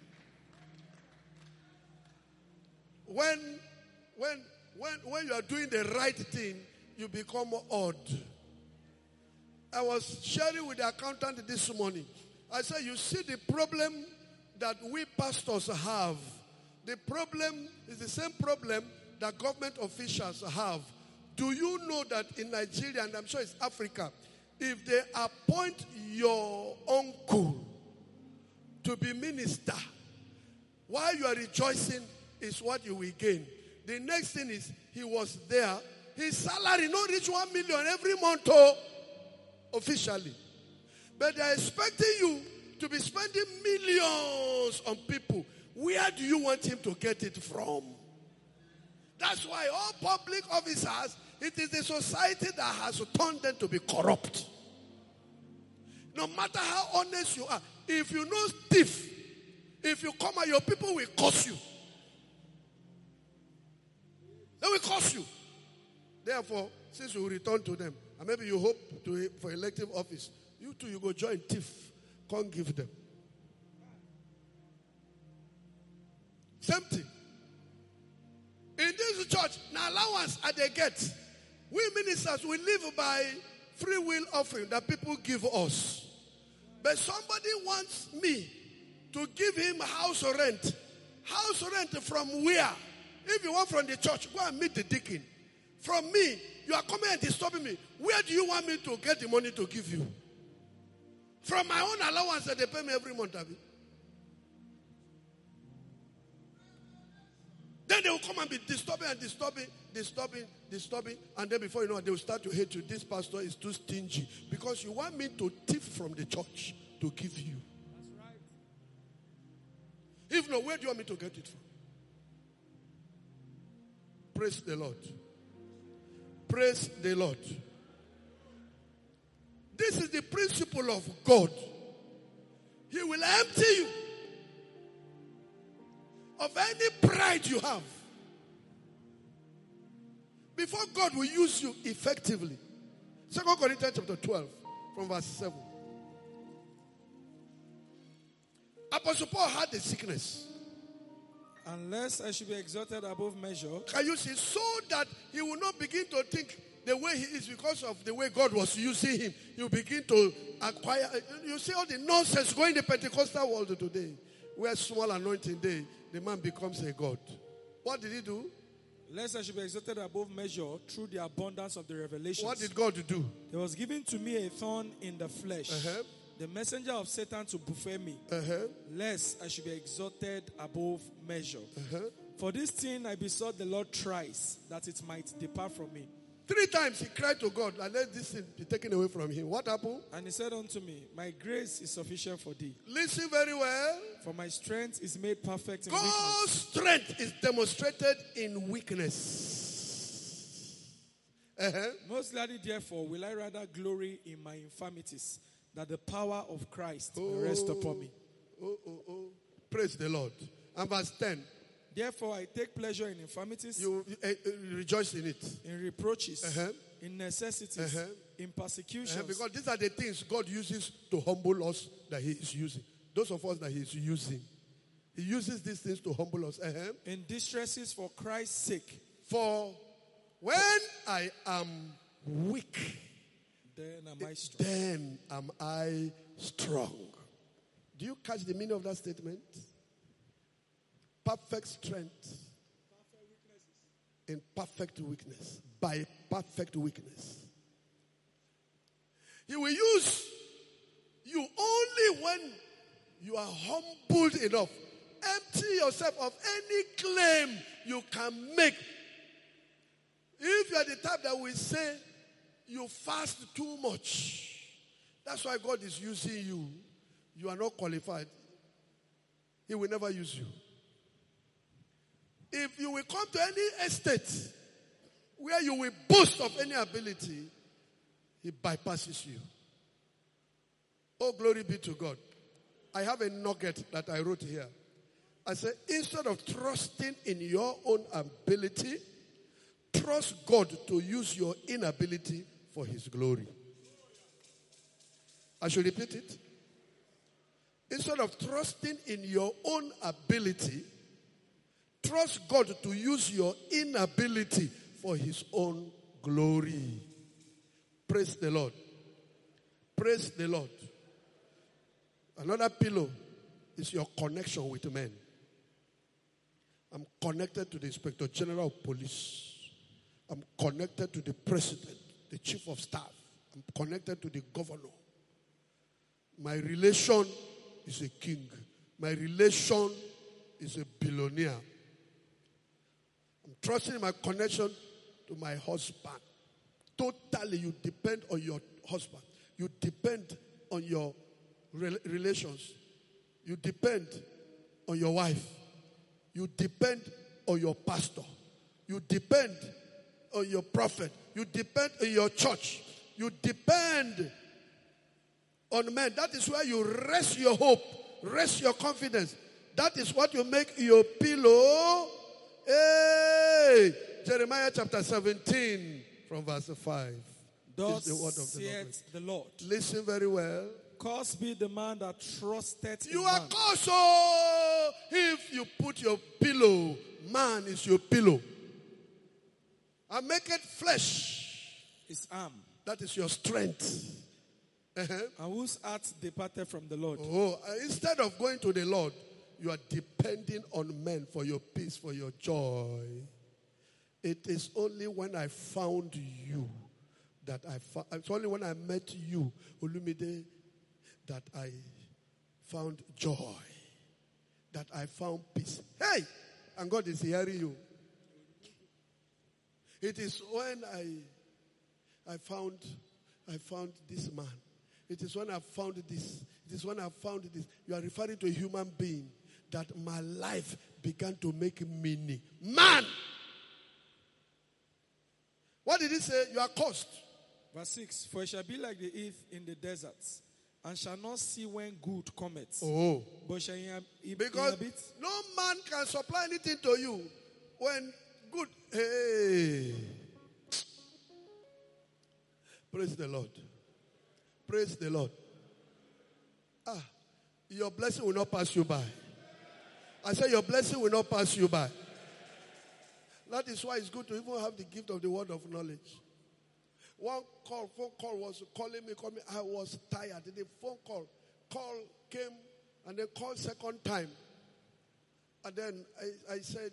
When you are doing the right thing, you become odd. I was sharing with the accountant this morning. I said, you see the problem that we pastors have. The problem is the same problem that government officials have. Do you know that in Nigeria, and I'm sure it's Africa, if they appoint your uncle to be minister, while you are rejoicing is what you will gain. The next thing is, he was there. His salary not reach 1 million every month, officially. But they are expecting you to be spending millions on people. Where do you want him to get it from? That's why all public officers, it is the society that has turned them to be corrupt. No matter how honest you are, if you know thief, if you come out, your people will curse you. They will curse you. Therefore, since you return to them, and maybe you hope for elective office, you too, you go join thief. Can't give them. Same thing. In this church, now allowance at they get. We ministers, we live by free will offering that people give us. But somebody wants me to give him house rent. House rent from where? If you want from the church, go and meet the deacon. From me, you are coming and disturbing me. Where do you want me to get the money to give you? From my own allowance that they pay me every month, Abby. Then they will come and be disturbing, and then before you know it, they will start to hate you. This pastor is too stingy because you want me to thief from the church to give you. That's right. If not, where do you want me to get it from? Praise the Lord. Praise the Lord. This is the principle of God. He will empty you of any pride you have before God will use you effectively. 2 Corinthians chapter 12 from verse 7. Apostle Paul had a sickness.
Unless I should be exalted above measure.
Can you see? So that he will not begin to think the way he is because of the way God was using him. You begin to acquire. You see all the nonsense going in the Pentecostal world today. Where small anointing day, the man becomes a god. What did he do?
Lest I should be exalted above measure through the abundance of the revelations.
What did God do?
There was given to me a thorn in the flesh. The messenger of Satan to buffet me, lest I should be exalted above measure. For this thing I besought the Lord thrice, that it might depart from me.
3 times he cried to God, and let this thing be taken away from him. What happened?
And he said unto me, my grace is sufficient for thee.
Listen very well.
For my strength is made perfect in
God's
weakness.
strength is demonstrated in weakness.
Most gladly, therefore, will I rather glory in my infirmities, that the power of Christ may rest upon me.
Praise the Lord. And verse 10.
Therefore, I take pleasure in infirmities,
You rejoice in it.
in reproaches,
Uh-huh.
in necessities,
Uh-huh.
in persecutions,
Because these are the things God uses to humble us that He is using. Those of us that He is using. He uses these things to humble us.
in distresses for Christ's sake.
For when I am weak,
Then am I strong.
then am I strong. Do you catch the meaning of that statement? Perfect strength in perfect weakness. By perfect weakness. He will use you only when you are humbled enough. Empty yourself of any claim you can make. If you are the type that will say you fast too much, that's why God is using you. You are not qualified. He will never use you. If you will come to any estate where you will boast of any ability, He bypasses you. Oh, glory be to God. I have a nugget that I wrote here. I said, instead of trusting in your own ability, trust God to use your inability for His glory. I should repeat it. Instead of trusting in your own ability, trust God to use your inability for His own glory. Praise the Lord. Praise the Lord. Another pillow is your connection with men. I'm connected to the Inspector General of Police. I'm connected to the President, the Chief of Staff. I'm connected to the Governor. My relation is a king. My relation is a billionaire. I'm trusting my connection to my husband. Totally, you depend on your husband. You depend on your relations. You depend on your wife. You depend on your pastor. You depend on your prophet. You depend on your church. You depend on men. That is where you rest your hope, rest your confidence. That is what you make your pillow. Hey! Jeremiah chapter 17 from verse 5.
Thus
Is the word of the
saith the Lord.
Listen very well.
Cursed be the man that trusteth
You
in
are
man.
cursed if you put your pillow. Man is your pillow. And make it flesh.
His arm.
That is your strength. Uh-huh.
And whose heart departed from the Lord.
Instead of going to the Lord, you are depending on men for your peace, for your joy. It is only when I found you that it's only when I met you, Olumide, that I found joy, that I found peace. Hey! And God is hearing you. It is when I found this man. It is when I found this. It is when I found this. You are referring to a human being that my life began to make meaning. Man! What did he say? You are cursed.
Verse 6. For it shall be like the heath in the deserts, and shall not see when good cometh. But shall
Because
inhabit.
no man can supply anything to you when good. Hey. Praise the Lord. Praise the Lord. Your blessing will not pass you by. I say your blessing will not pass you by. That is why it's good to even have the gift of the word of knowledge. Phone call was calling me. I was tired. The phone call came and then called second time. And then I said,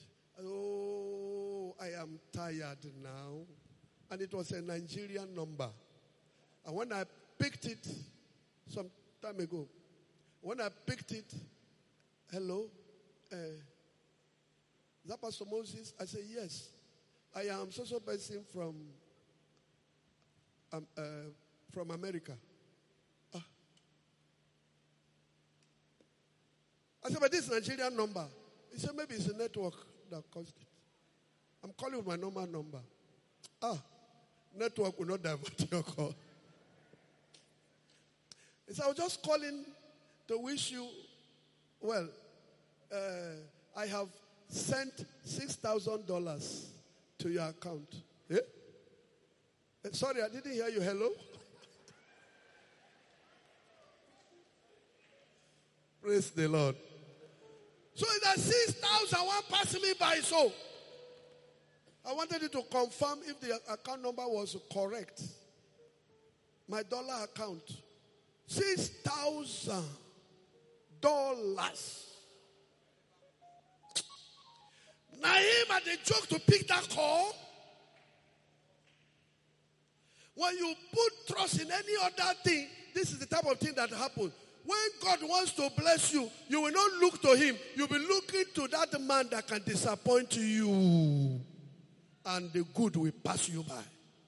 oh, I am tired now. And it was a Nigerian number. And when I picked it some time ago, hello, is that Pastor Moses? I said, yes. I am so person from America. I said, but this Nigerian number. He said, maybe it's a network that caused it. I'm calling with my normal number. Network will not divert your call. He said, I was just calling to wish you well. I have sent $6,000 to your account. Eh? Sorry, I didn't hear you. Hello? Praise the Lord. So it's that 6,000 one passing me by so. I wanted you to confirm if the account number was correct. My dollar account. $6,000. Naim had a joke to pick that call. When you put trust in any other thing, this is the type of thing that happens. When God wants to bless you, you will not look to him. You'll be looking to that man that can disappoint you. And the good will pass you by.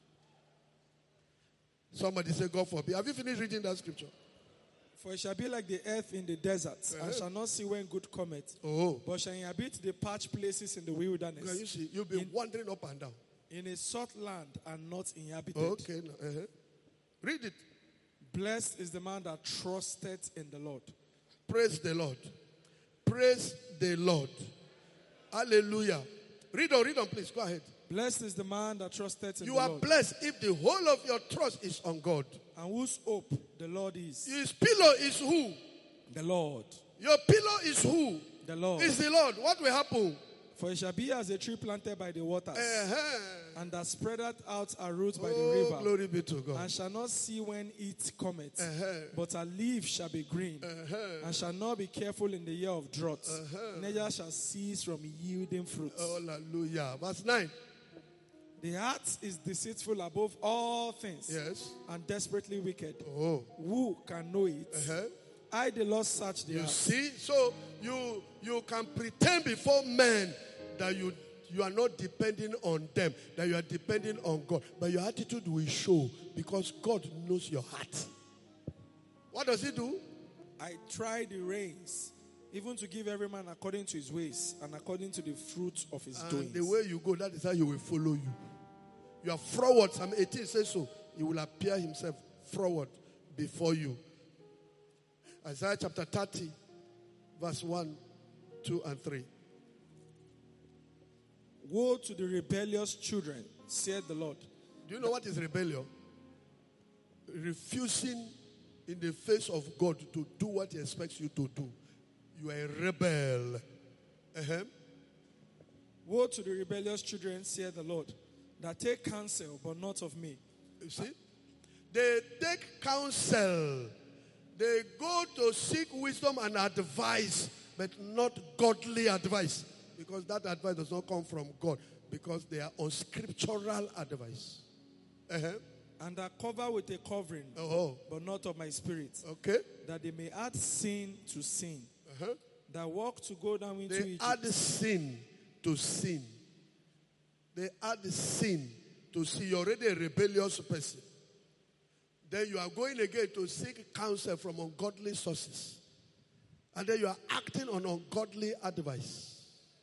Somebody say, God forbid. Have you finished reading that scripture?
For it shall be like the earth in the deserts, and shall not see when good cometh, but shall inhabit the parched places in the wilderness.
Can you see? You'll be wandering up and down.
In a salt land and not inhabited.
Okay. Read it.
Blessed is the man that trusteth in the Lord.
Praise the Lord. Praise the Lord. Hallelujah. Read on, please. Go ahead.
Blessed is the man that trusteth in
You
the
are
Lord.
blessed if the whole of your trust is on God.
And whose hope the Lord is.
His pillow is who?
The Lord.
Your pillow is who?
The Lord.
Is the Lord. What will happen?
For it shall be as a tree planted by the waters, and that spreadeth out her roots by the
Oh,
river,
glory be to God.
and shall not see when it cometh, but her leaf shall be green, and shall not be careful in the year of drought, neither shall cease from yielding fruit.
Hallelujah. Verse 9.
The heart is deceitful above all things,
Yes.
and desperately wicked.
Oh.
Who can know it? I, the Lord, search the
You
heart.
see? So you can pretend before men that you are not depending on them, that you are depending on God. But your attitude will show because God knows your heart. What does he do?
I try the reins, even to give every man according to his ways and according to the fruit of his
And
doings.
the way you go, that is how he will follow you. You are forward. Psalm 18 says so. He will appear himself forward before you. Isaiah chapter 30, verse 1, 2, and 3.
Woe to the rebellious children, said the Lord.
Do you know what is rebellion? Refusing in the face of God to do what he expects you to do. You are a rebel.
Woe to the rebellious children, said the Lord, that take counsel, but not of me.
You see? They take counsel. They go to seek wisdom and advice, but not godly advice. Because that advice does not come from God. Because they are unscriptural advice.
And are covered with a covering, but not of my spirit.
Okay.
That they may add sin to sin. That walk to go down into
They
Egypt.
add sin to sin. They add sin to sin. You're already a rebellious person. Then you are going again to seek counsel from ungodly sources. And then you are acting on ungodly advice.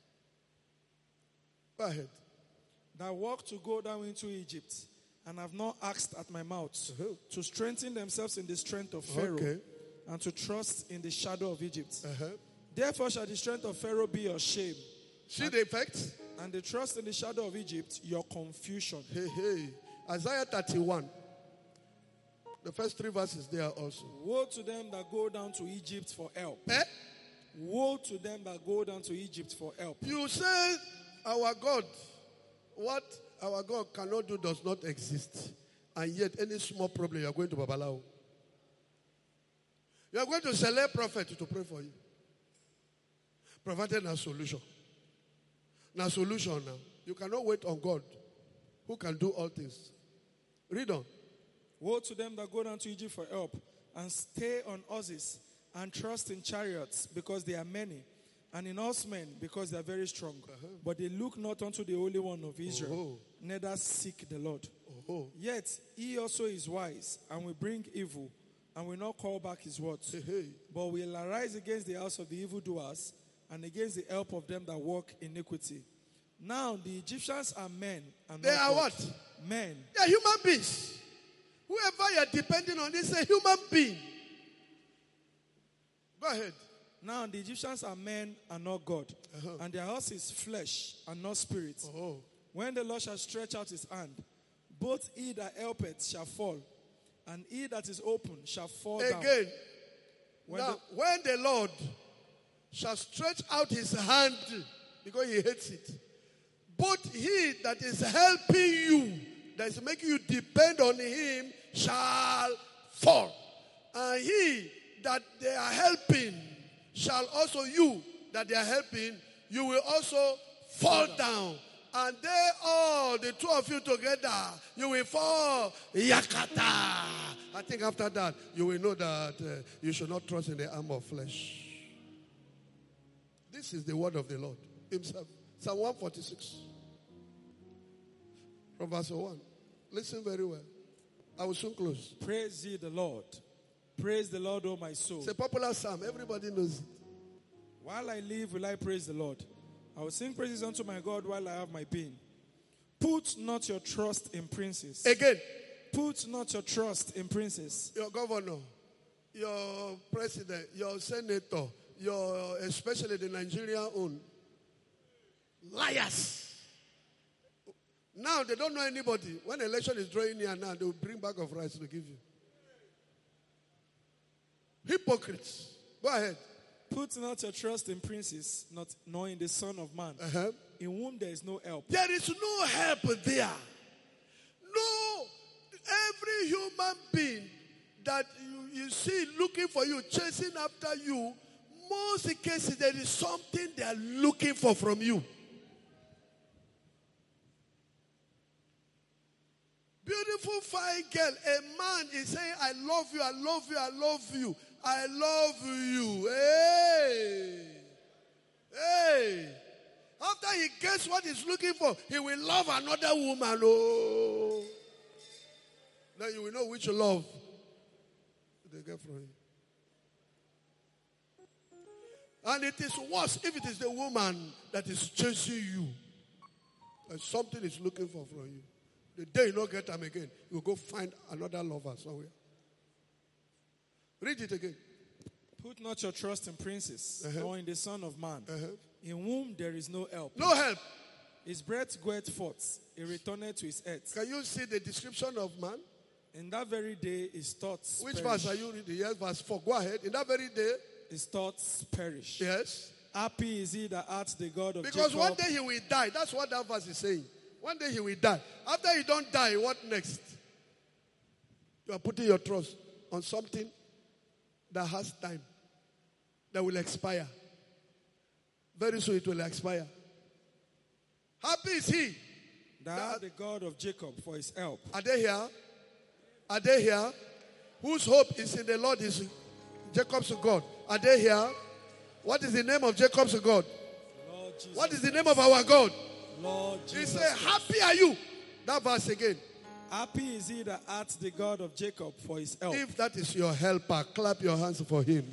Go ahead.
That walk to go down into Egypt, and have not asked at my mouth, to strengthen themselves in the strength of Pharaoh, and to trust in the shadow of Egypt. Therefore shall the strength of Pharaoh be your shame.
See the effect?
And the trust in the shadow of Egypt, your confusion.
Isaiah 31. The first 3 verses there also.
Woe to them that go down to Egypt for help. Woe to them that go down to Egypt for help.
You say our God, what our God cannot do does not exist. And yet any small problem you are going to Babalawo. You are going to select prophet to pray for you. Provided a solution. Now solution now. You cannot wait on God who can do all things. Read on.
Woe to them that go down to Egypt for help, and stay on horses, and trust in chariots, because they are many, and in horsemen, because they are very strong. But they look not unto the Holy One of Israel, neither seek the Lord. Yet he also is wise, and will bring evil, and will not call back his words, but will arise against the house of the evildoers, and against the help of them that walk iniquity. Now the Egyptians are men, and
They
not
are
God.
what?
Men.
They are human beings. Whoever you are depending on is a human being. Go ahead.
Now the Egyptians are men and not God, and their house is flesh and not spirit.
Oh.
When the Lord shall stretch out his hand, both he that helpeth shall fall, and he that is open shall fall down.
Again.
When
Now, when the Lord shall stretch out his hand, because he hates it, both he that is helping you, that is making you depend on him, shall fall. And he that they are helping shall also, you that they are helping, you will also fall down. And they all, the two of you together, you will fall. Yakata. I think after that, you will know that you should not trust in the arm of flesh. This is the word of the Lord himself. Psalm 146. From verse 1. Listen very well. I will soon close.
Praise ye the Lord. Praise the Lord, O my soul.
It's a popular psalm. Everybody knows it.
While I live, will I praise the Lord. I will sing praises unto my God while I have my being. Put not your trust in princes.
Again.
Put not your trust in princes.
Your governor, your president, your senator, your especially the Nigerian own. Liars. Now they don't know anybody. When election is drawing near now, they will bring bag of rice to give you. Hypocrites. Go ahead.
Put not your trust in princes, not nor in the Son of Man, in whom there is no help.
There is no help there. No. Every human being that you see looking for you, chasing after you, most cases there is something they are looking for from you. Beautiful, fine girl. A man is saying, I love you, I love you, I love you. I love you. Hey. Hey. After he gets what he's looking for, he will love another woman. Oh. Then you will know which love they get from him. And it is worse if it is the woman that is chasing you. And something is looking for from you. The day you don't get them again, you go find another lover somewhere. Read it again.
Put not your trust in princes, nor in the Son of Man, in whom there is no help.
No help.
His breath goeth forth, he returneth to his earth.
Can you see the description of man?
In that very day his thoughts
Which
perish.
verse are you reading? Yes, verse 4. Go ahead. In that very day.
His thoughts perish.
Yes.
Happy is he that hath the God of
Because
Jacob.
one day he will die. That's what that verse is saying. One day he will die. After you don't die, what next? You are putting your trust on something that has time, that will expire. Very soon it will expire. Happy is he.
That hath the God of Jacob for his help.
Are they here? Are they here? Whose hope is in the Lord is Jacob's God. Are they here? What is the name of Jacob's God?
Lord Jesus.
What is the name of our God?
Lord
He
Jesus.
said, happy are you. That verse again.
Happy is he that hath the God of Jacob for his help.
If that is your helper, clap your hands for him.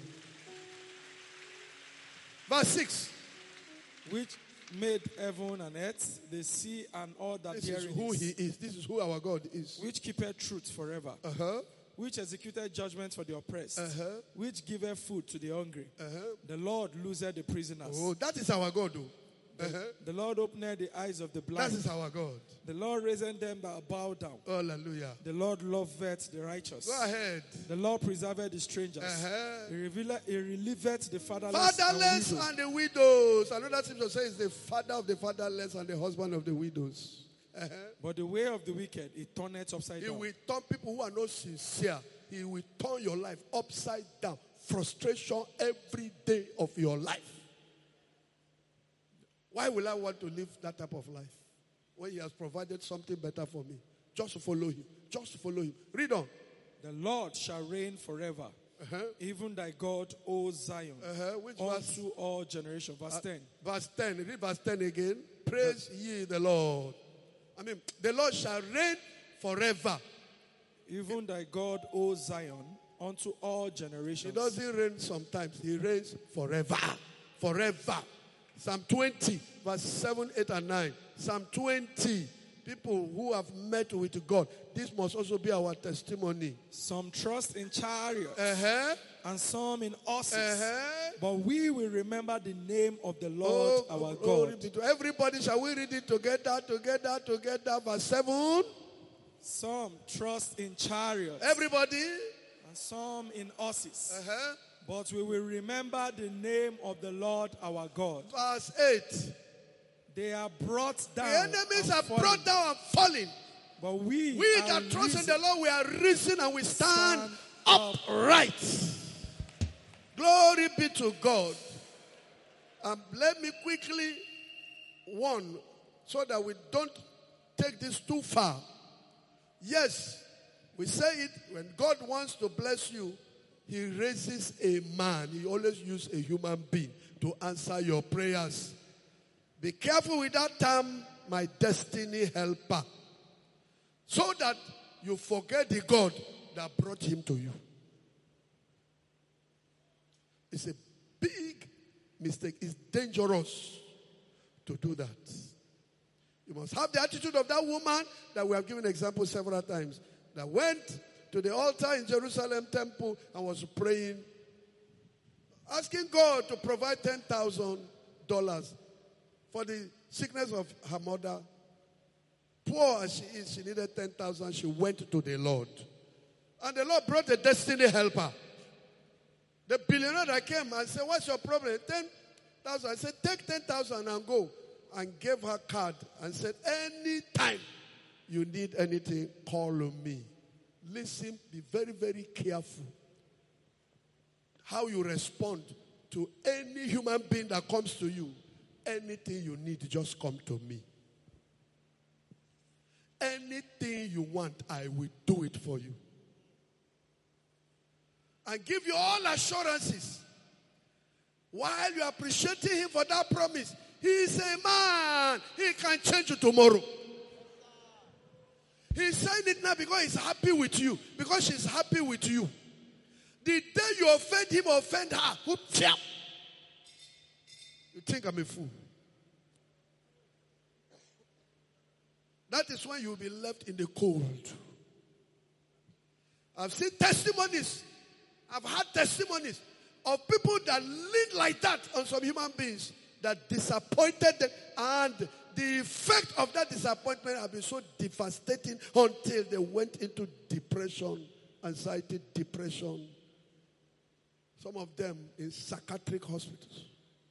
Verse 6.
Which made heaven and earth, the sea and all that
This is
therein
who
is.
he is. This is who our God is.
Which keepeth truth forever. Which executed judgment for the oppressed. Which giveth food to the hungry. The Lord looseth the prisoners.
Oh, that is our God.
The Lord opened the eyes of the
That
blind.
is our God.
The Lord raised them that bow down.
Hallelujah.
The Lord loveth the righteous.
Go ahead.
The Lord preserveth the strangers. He relieveth the
Fatherless
and
and the widows. Another scripture says the father of the fatherless and the husband of the widows.
But the way of the wicked, it turneth upside
He
down.
will turn people who are not sincere. He will turn your life upside down. Frustration every day of your life. Why will I want to live that type of life? When he has provided something better for me. Just follow him. Just follow him. Read on.
The Lord shall reign forever. Even thy God, O Zion,
Which verse?
unto all generations. Verse 10.
Verse 10. Read verse 10 again. Praise ye the Lord. The Lord shall reign forever.
Even thy God, O Zion, unto all generations.
He doesn't reign sometimes. He reigns forever. Forever. Psalm 20, verse 7, 8, and 9. Psalm 20. people who have met with God. This must also be our testimony.
Some trust in chariots
Uh-huh.
and some in horses.
Uh-huh.
But we will remember the name of the Lord our
glory
God.
be to everybody. Shall we read it together? Verse 7.
Some trust in chariots
Everybody.
and some in horses.
Uh-huh.
But we will remember the name of the Lord our God.
Verse 8.
They are brought down.
The enemies
and
are
fallen.
brought down and falling.
But we
that
are
trust in
risen.
the Lord, we are risen and we stand
Stand
upright. Glory be to God. And let me quickly warn so that we don't take this too far. Yes, we say it when God wants to bless you, He raises a man. He always uses a human being to answer your prayers. Be careful with that term, my destiny helper. So that you forget the God that brought him to you. It's a big mistake. It's dangerous to do that. You must have the attitude of that woman that we have given examples several times, that went to the altar in Jerusalem temple and was praying, asking God to provide $10,000 for the sickness of her mother. Poor as she is, she needed 10,000. She went to the Lord. And the Lord brought a destiny helper. The billionaire that came and said, what's your problem? 10,000. I said, take 10,000 and go. And gave her card and said, anytime you need anything, call on me. Listen, be very, very careful how you respond to any human being that comes to you. Anything you need, just come to me. Anything you want, I will do it for you. And give you all assurances. While you are appreciating him for that promise, he is a man. He can change you tomorrow. He's saying it now because he's happy with you. Because she's happy with you. The day you offend him or offend her, whoop, fiam. You think I'm a fool. That is when you will be left in the cold. I've seen testimonies. I've had testimonies of people that lead like that on some human beings that disappointed them, and the effect of that disappointment has been so devastating until they went into depression, anxiety, depression. Some of them in psychiatric hospitals.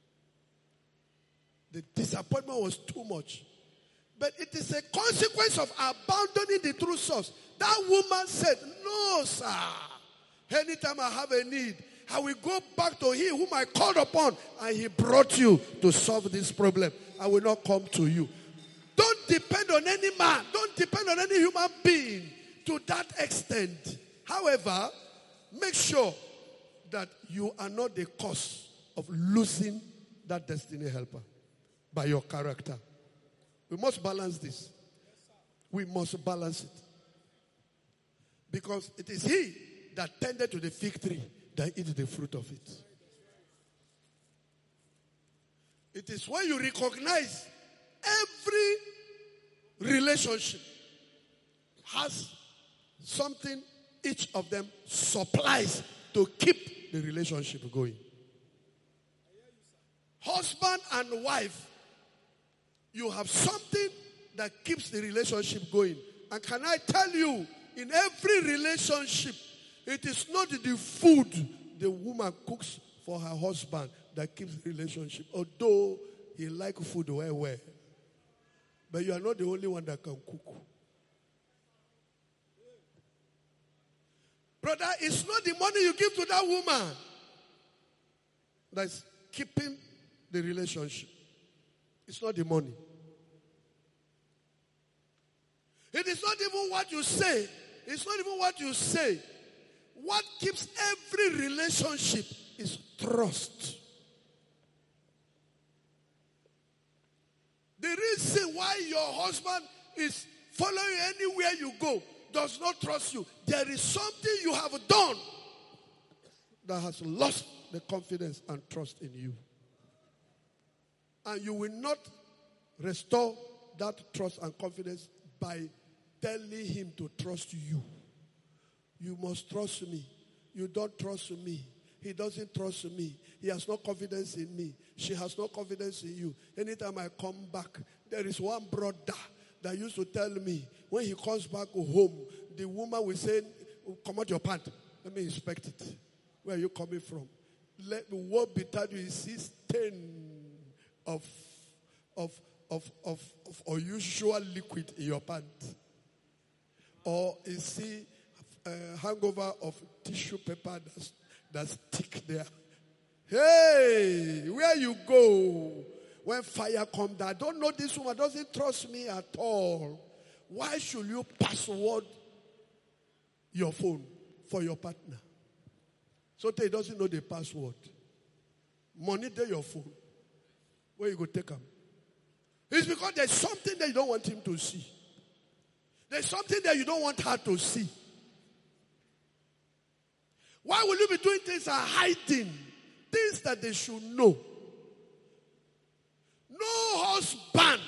The disappointment was too much. But it is a consequence of abandoning the true source. That woman said, no, sir. Anytime I have a need, I will go back to him whom I called upon, and he brought you to solve this problem. I will not come to you. Don't depend on any man. Don't depend on any human being to that extent. However, make sure that you are not the cause of losing that destiny helper by your character. We must balance this. We must balance it. Because it is he that tended to the fig tree that eats the fruit of it. It is when you recognize every relationship has something each of them supplies to keep the relationship going. Husband and wife, you have something that keeps the relationship going. And can I tell you, in every relationship, it is not the food the woman cooks for her husband that keeps the relationship. Although he likes food well. But you are not the only one that can cook. Brother, it's not the money you give to that woman that's keeping the relationship. It's not the money. It is not even what you say. It's not even what you say. What keeps every relationship is trust. The reason why your husband is following you anywhere you go, does not trust you, there is something you have done that has lost the confidence and trust in you. And you will not restore that trust and confidence by telling him to trust you. You must trust me. You don't trust me. He doesn't trust me. He has no confidence in me. She has no confidence in you. Anytime I come back, there is one brother that used to tell me, when he comes back home, the woman will say, come out your pant. Let me inspect it. Where are you coming from? Let me walk beside you. He sees stain of unusual liquid in your pant. Or you see hangover of tissue paper that stick there. Hey, where you go when fire comes down? I don't know, this woman doesn't trust me at all. Why should you password your phone for your partner? So he doesn't know the password. Money there your phone. Where you go take them? It's because there's something that you don't want him to see. There's something that you don't want her to see. Why will you be doing things and hiding things that they should know? No husband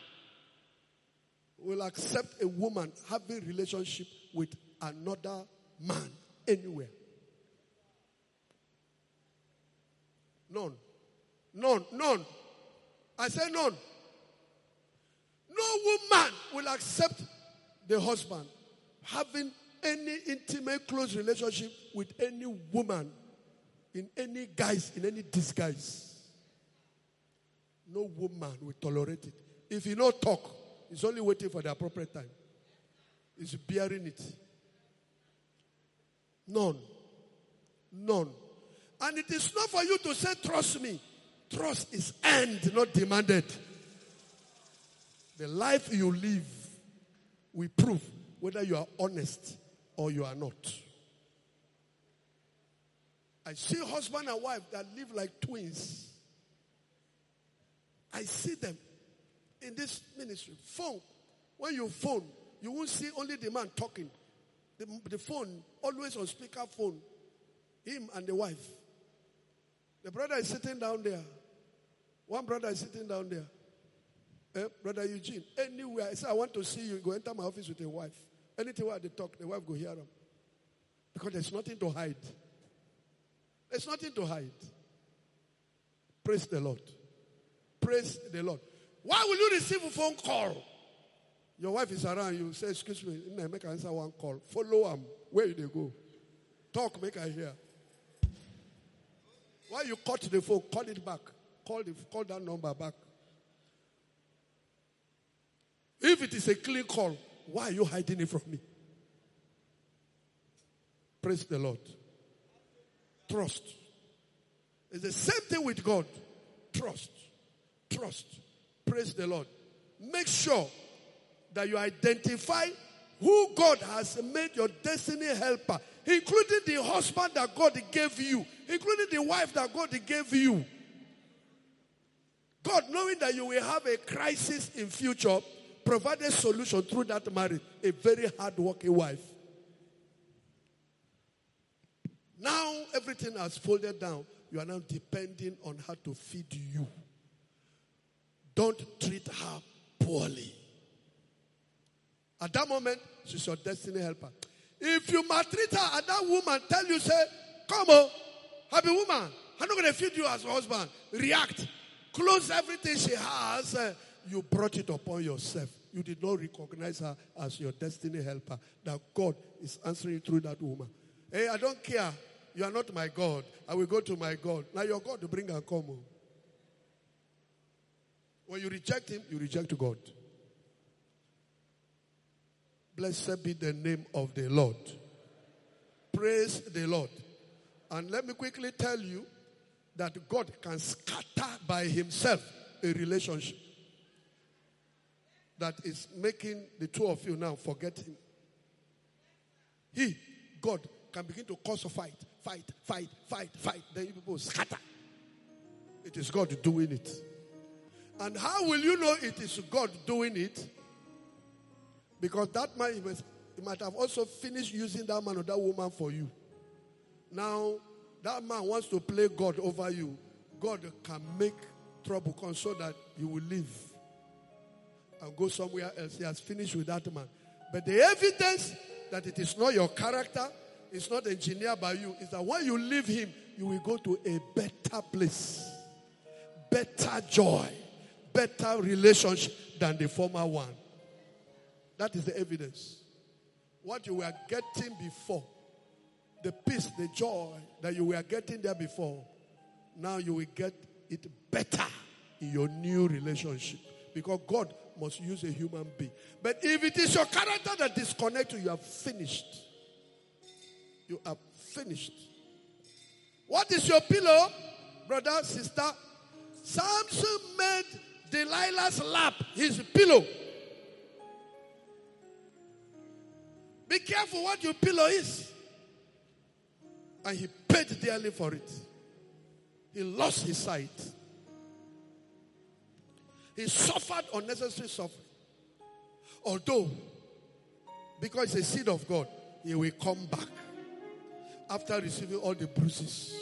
will accept a woman having relationship with another man anywhere. None. None. None. I say none. No woman will accept the husband having any intimate, close relationship with any woman in any guise, in any disguise. No woman will tolerate it. If you don't talk, it's only waiting for the appropriate time. It's bearing it. None. None. And it is not for you to say, trust me. Trust is earned, not demanded. The life you live will prove whether you are honest or you are not. I see husband and wife that live like twins. I see them in this ministry. Phone. When you phone, you won't see only the man talking. The phone, always on speaker phone. Him and the wife. The brother is sitting down there. One brother is sitting down there. Brother Eugene, anywhere. I say, I want to see you. Go enter my office with your wife. Anything where they talk, the wife go hear them. Because there's nothing to hide. There's nothing to hide. Praise the Lord. Praise the Lord. Why will you receive a phone call? Your wife is around you. Say, excuse me, make her answer one call. Follow them. Where they go? Talk, make her hear. Why you cut the phone? Call it back. Call that number back. If it is a clean call, why are you hiding it from me? Praise the Lord. Trust. It's the same thing with God. Trust. Trust. Praise the Lord. Make sure that you identify who God has made your destiny helper, including the husband that God gave you, including the wife that God gave you. God, knowing that you will have a crisis in future, provided solution through that marriage. A very hard-working wife. Now everything has folded down. You are now depending on her to feed you. Don't treat her poorly. At that moment, she's your destiny helper. If you maltreat her and that woman tell you, say, come on, happy woman, I'm not going to feed you as a husband. React. Close everything she has. You brought it upon yourself. You did not recognize her as your destiny helper. That God is answering through that woman. Hey, I don't care. You are not my God. I will go to my God. Now your God to bring and come home. When you reject him, you reject God. Blessed be the name of the Lord. Praise the Lord. And let me quickly tell you that God can scatter by himself a relationship that is making the two of you now forget him. God, can begin to cause a fight. Then you people scatter. It is God doing it. And how will you know it is God doing it? Because that man, he might have also finished using that man or that woman for you. Now, that man wants to play God over you. God can make trouble come so that you will live. and go somewhere else. He has finished with that man. But the evidence that it is not your character, it's not engineered by you, is that when you leave him, you will go to a better place, better joy, better relationship than the former one. That is the evidence. What you were getting before, the peace, the joy that you were getting there before, now you will get it better in your new relationship. Because God must use a human being. But if it is your character that disconnects you, you are finished. You are finished. What is your pillow, brother, sister? Samson made Delilah's lap his pillow. Be careful what your pillow is. And he paid dearly for it. He lost his sight. He suffered unnecessary suffering. Although, because it's a seed of God, he will come back after receiving all the bruises.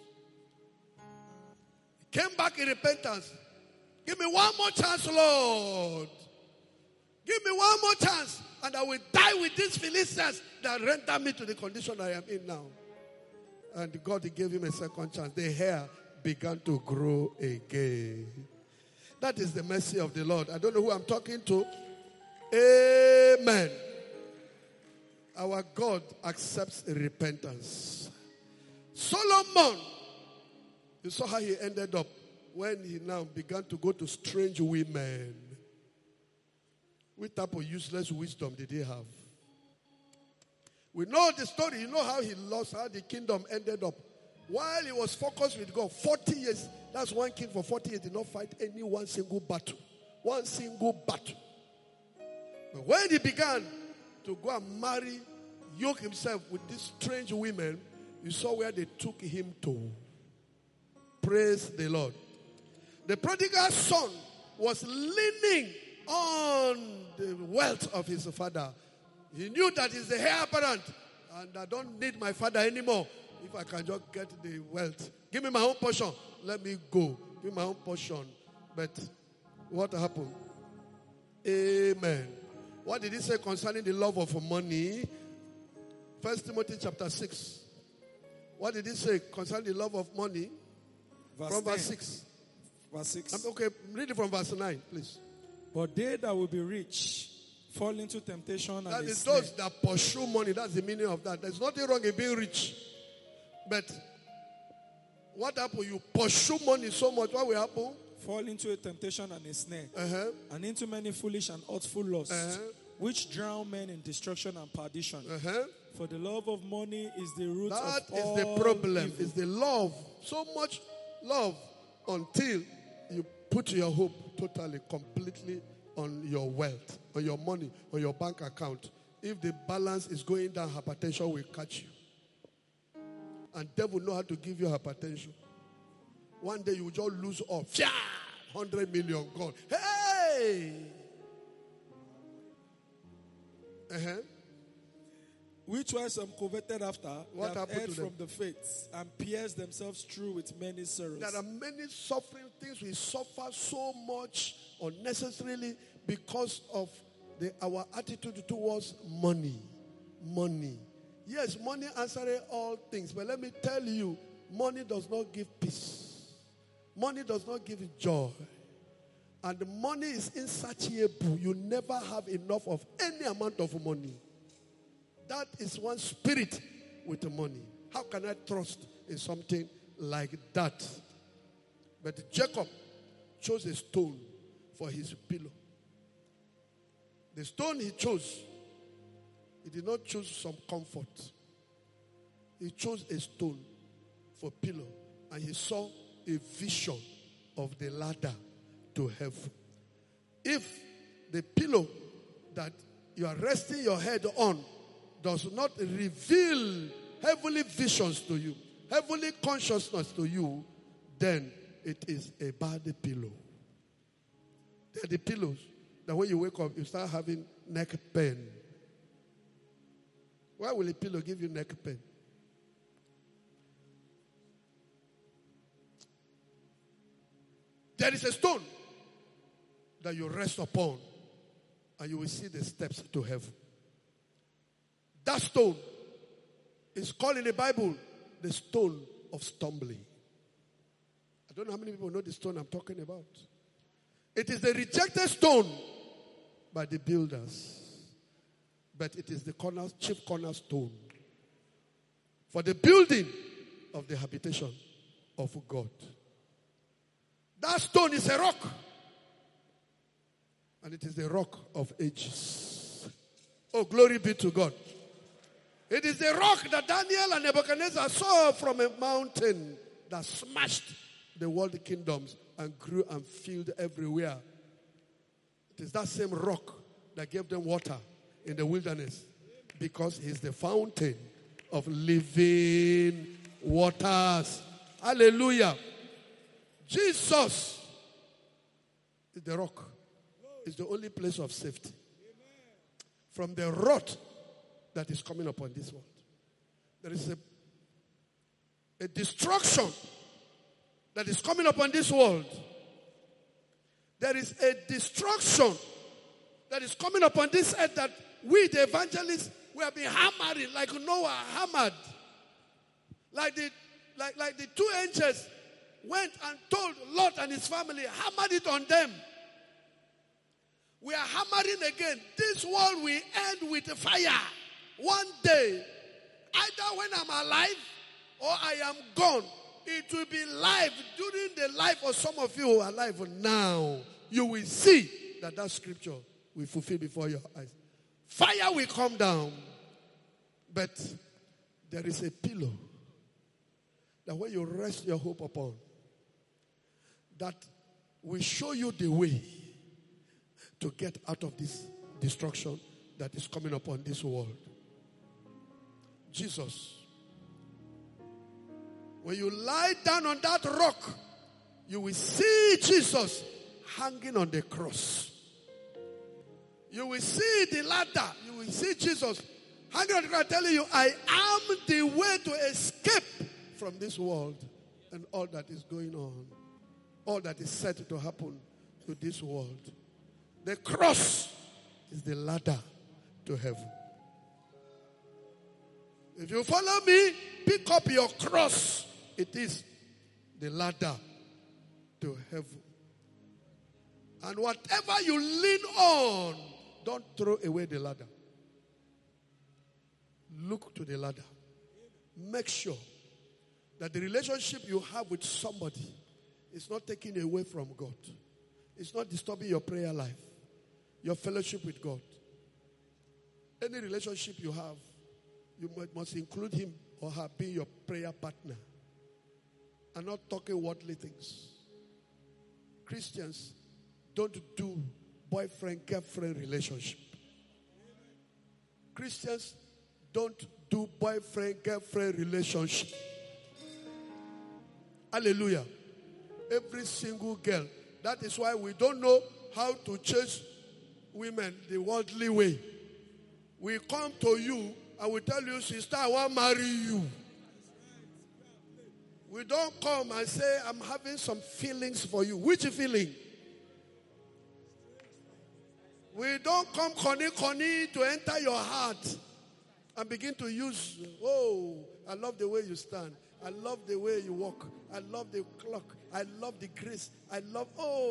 He came back in repentance. Give me one more chance, Lord. Give me one more chance, and I will die with these Philistines that render me to the condition I am in now. And God gave him a second chance. The hair began to grow again. That is the mercy of the Lord. I don't know who I'm talking to. Amen. Our God accepts repentance. Solomon, you saw how he ended up when he now began to go to strange women. What type of useless wisdom did he have? We know the story. You know how he lost, how the kingdom ended up. While he was focused with God, 40 years, that's one king for 40 years, did not fight any one single battle. One single battle. But when he began to go and marry, yoke himself with these strange women, you saw where they took him to. Praise the Lord. The prodigal son was leaning on the wealth of his father. He knew that he's the heir apparent, and I don't need my father anymore. If I can just get the wealth, give me my own portion. Let me go. Give me my own portion. But what happened? Amen. What did he say concerning the love of money? 1 Timothy chapter 6. What did he say concerning the love of money? From verse 6.
Verse 6.
Okay, read it from verse 9, please.
But they that will be rich fall into temptation and
That
a
is
snare.
those that pursue money. That's the meaning of that. There's nothing wrong in being rich. But what happened? You pursue money so much. What will happen?
Fall into a temptation and a snare,
Uh-huh.
and into many foolish and hurtful lusts,
Uh-huh.
which drown men in destruction and perdition.
Uh-huh.
For the love of money is the root
That
of
is
all
the problem.
evil.
It's the love. So much love until you put your hope totally, completely on your wealth, on your money, on your bank account. If the balance is going down, hypertension will catch you. And devil know how to give you hypertension. One day you will just lose all. 100 million gone. Hey! Uh-huh.
Which were some coveted after,
What
that
happened
erred
to them?
from the faith, and pierced themselves through with many sorrows.
There are many suffering things. We suffer so much unnecessarily because of our attitude towards money. Money. Yes, money answers all things. But let me tell you, money does not give peace. Money does not give joy. And money is insatiable. You never have enough of any amount of money. That is one spirit with the money. How can I trust in something like that? But Jacob chose a stone for his pillow. The stone he chose, he did not choose some comfort. He chose a stone for pillow. And he saw a vision of the ladder to heaven. If the pillow that you are resting your head on does not reveal heavenly visions to you, heavenly consciousness to you, then it is a bad pillow. There are the pillows that when you wake up, you start having neck pain. Why will a pillow give you neck pain? There is a stone that you rest upon. and you will see the steps to heaven. That stone is called in the Bible the stone of stumbling. I don't know how many people know the stone I'm talking about. It is the rejected stone by the builders, but it is the chief cornerstone for the building of the habitation of God. That stone is a rock, and it is the rock of ages. Oh, glory be to God. It is the rock that Daniel and Nebuchadnezzar saw from a mountain that smashed the world kingdoms and grew and filled everywhere. It is that same rock that gave them water in the wilderness, because he's the fountain of living waters. Hallelujah. Jesus is the rock. It's the only place of safety from the wrath that is coming upon this world. There is a destruction that is coming upon this world. There is a destruction that is coming upon this earth that we, the evangelists, we have been hammering like Noah hammered. Like the two angels went and told Lot and his family, hammered it on them. We are hammering again. This world will end with fire. One day, either when I'm alive or I am gone, it will be live during the life of some of you who are alive now. You will see that scripture will fulfill before your eyes. Fire will come down, but there is a pillow that when you rest your hope upon, that will show you the way to get out of this destruction that is coming upon this world. Jesus. When you lie down on that rock, you will see Jesus hanging on the cross. You will see the ladder. You will see Jesus hanging on the cross, telling you, I am the way to escape from this world and all that is going on, all that is set to happen to this world. The cross is the ladder to heaven. If you follow me, pick up your cross. It is the ladder to heaven. And whatever you lean on, don't throw away the ladder. Look to the ladder. Make sure that the relationship you have with somebody is not taken away from God. It's not disturbing your prayer life, your fellowship with God. Any relationship you have, you must include him or her being your prayer partner and not talking worldly things. Christians don't do boyfriend-girlfriend relationship. Christians don't do boyfriend-girlfriend relationship. Hallelujah. Every single girl. That is why we don't know how to chase women the worldly way. We come to you and we tell you, sister, I want to marry you. We don't come and say, I'm having some feelings for you. Which feeling? We don't come conny to enter your heart and begin to use, oh, I love the way you stand. I love the way you walk. I love the clock. I love the grace. I love,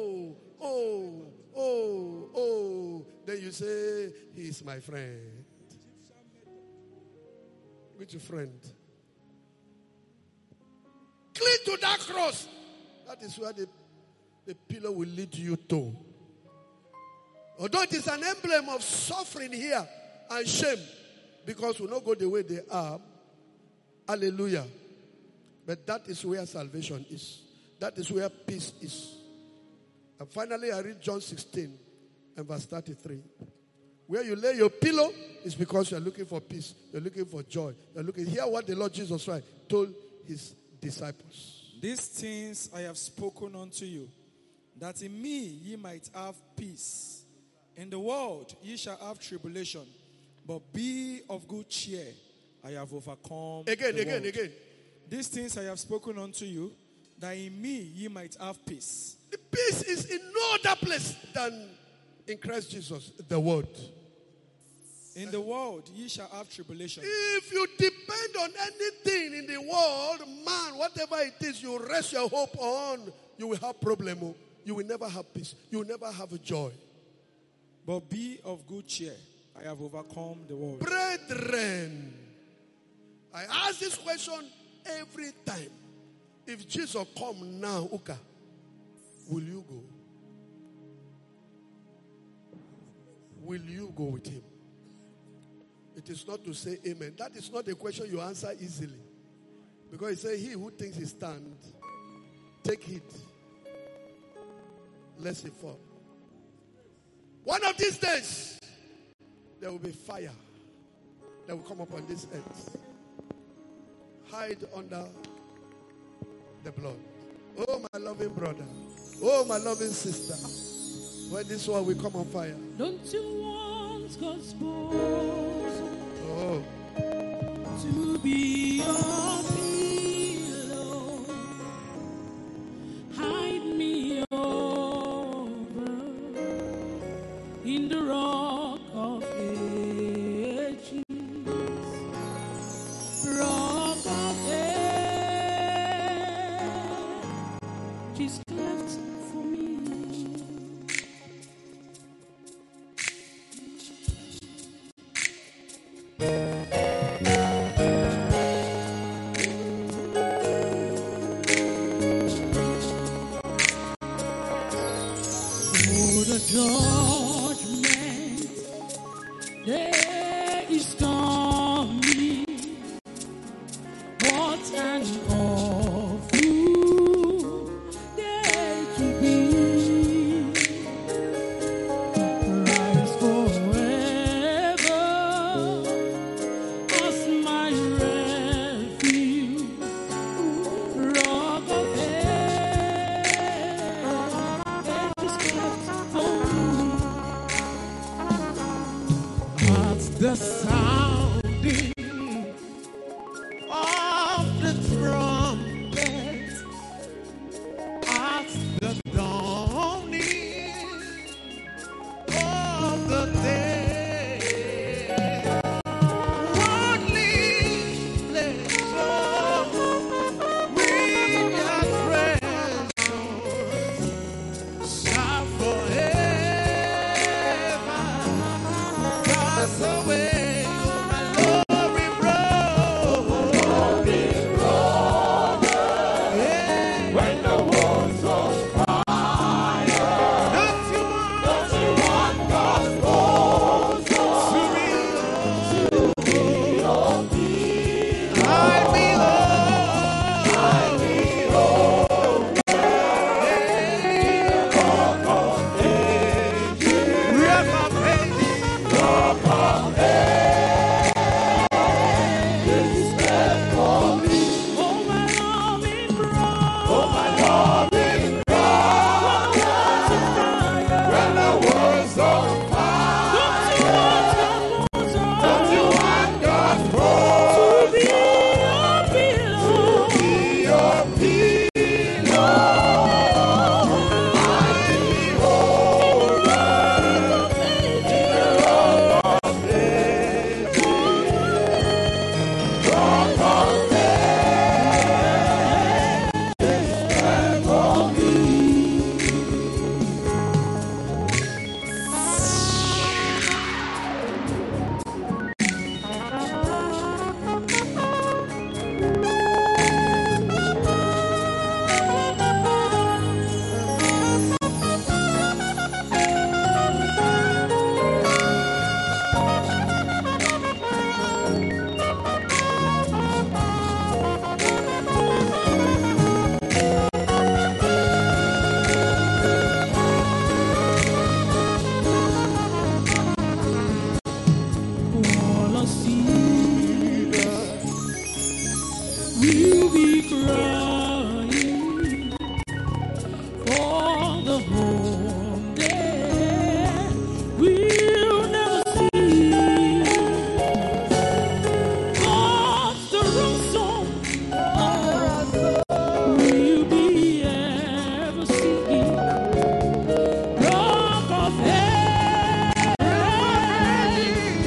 Then you say, he is my friend. Which friend? Cling to that cross. That is where the pillar will lead you to. Although it is an emblem of suffering here and shame, because we not go the way they are. Hallelujah. But that is where salvation is. That is where peace is. And finally, I read John 16 and verse 33. Where you lay your pillow is because you are looking for peace. You are looking for joy. You are looking. Hear what the Lord Jesus Christ told his disciples.
These things I have spoken unto you, that in me ye might have peace. In the world ye shall have tribulation, but be of good cheer. I have overcome
Again.
These things I have spoken unto you, that in me ye might have peace.
The peace is in no other place than In Christ Jesus, the word.
In the world ye shall have tribulation.
If you depend on anything in the world, man, whatever it is you rest your hope on, you will have problem. You will never have peace. You will never have joy.
But be of good cheer. I have overcome the world.
Brethren, I ask this question every time. If Jesus come now, Uka, will you go? Will you go with him? It is not to say amen. That is not a question you answer easily. Because he said, he who thinks he stand, take heed, lest he fall. One of these days, there will be fire that will come upon this earth. Hide under the blood. Oh, my loving brother. Oh, my loving sister. When this one will come on fire.
Don't you want God's bones
Oh.
to be your pillow? Hide me over in the rock of ages. Rock of ages left for me. For the judgment day is coming. What an awful day to be. Rise forever as my refuge. Rock of ages kept for me. At the sounding of the trumpet, at the dawning of the day, worldly pleasures with your treasures shall forever pass away. My glory road. Yeah. When the world goes fire, don't you want God's bones to be your peace? Hide me, Lord. Rock of ages.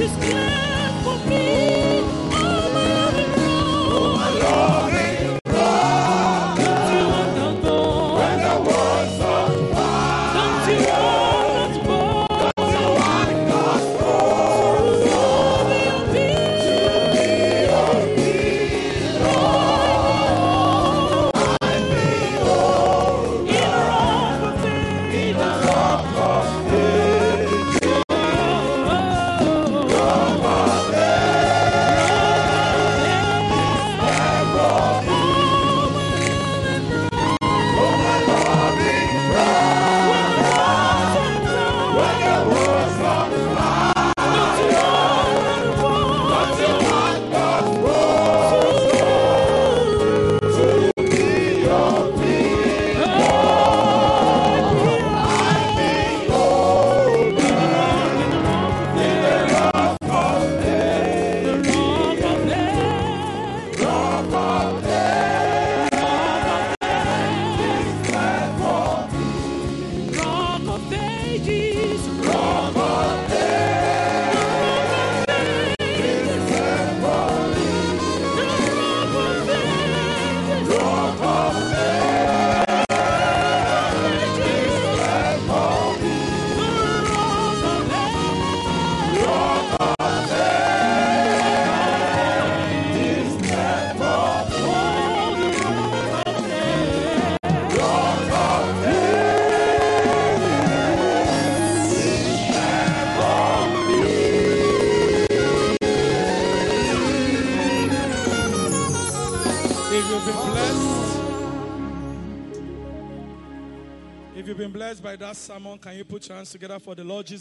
If you've been blessed by that sermon, can you put your hands together for the Lord Jesus?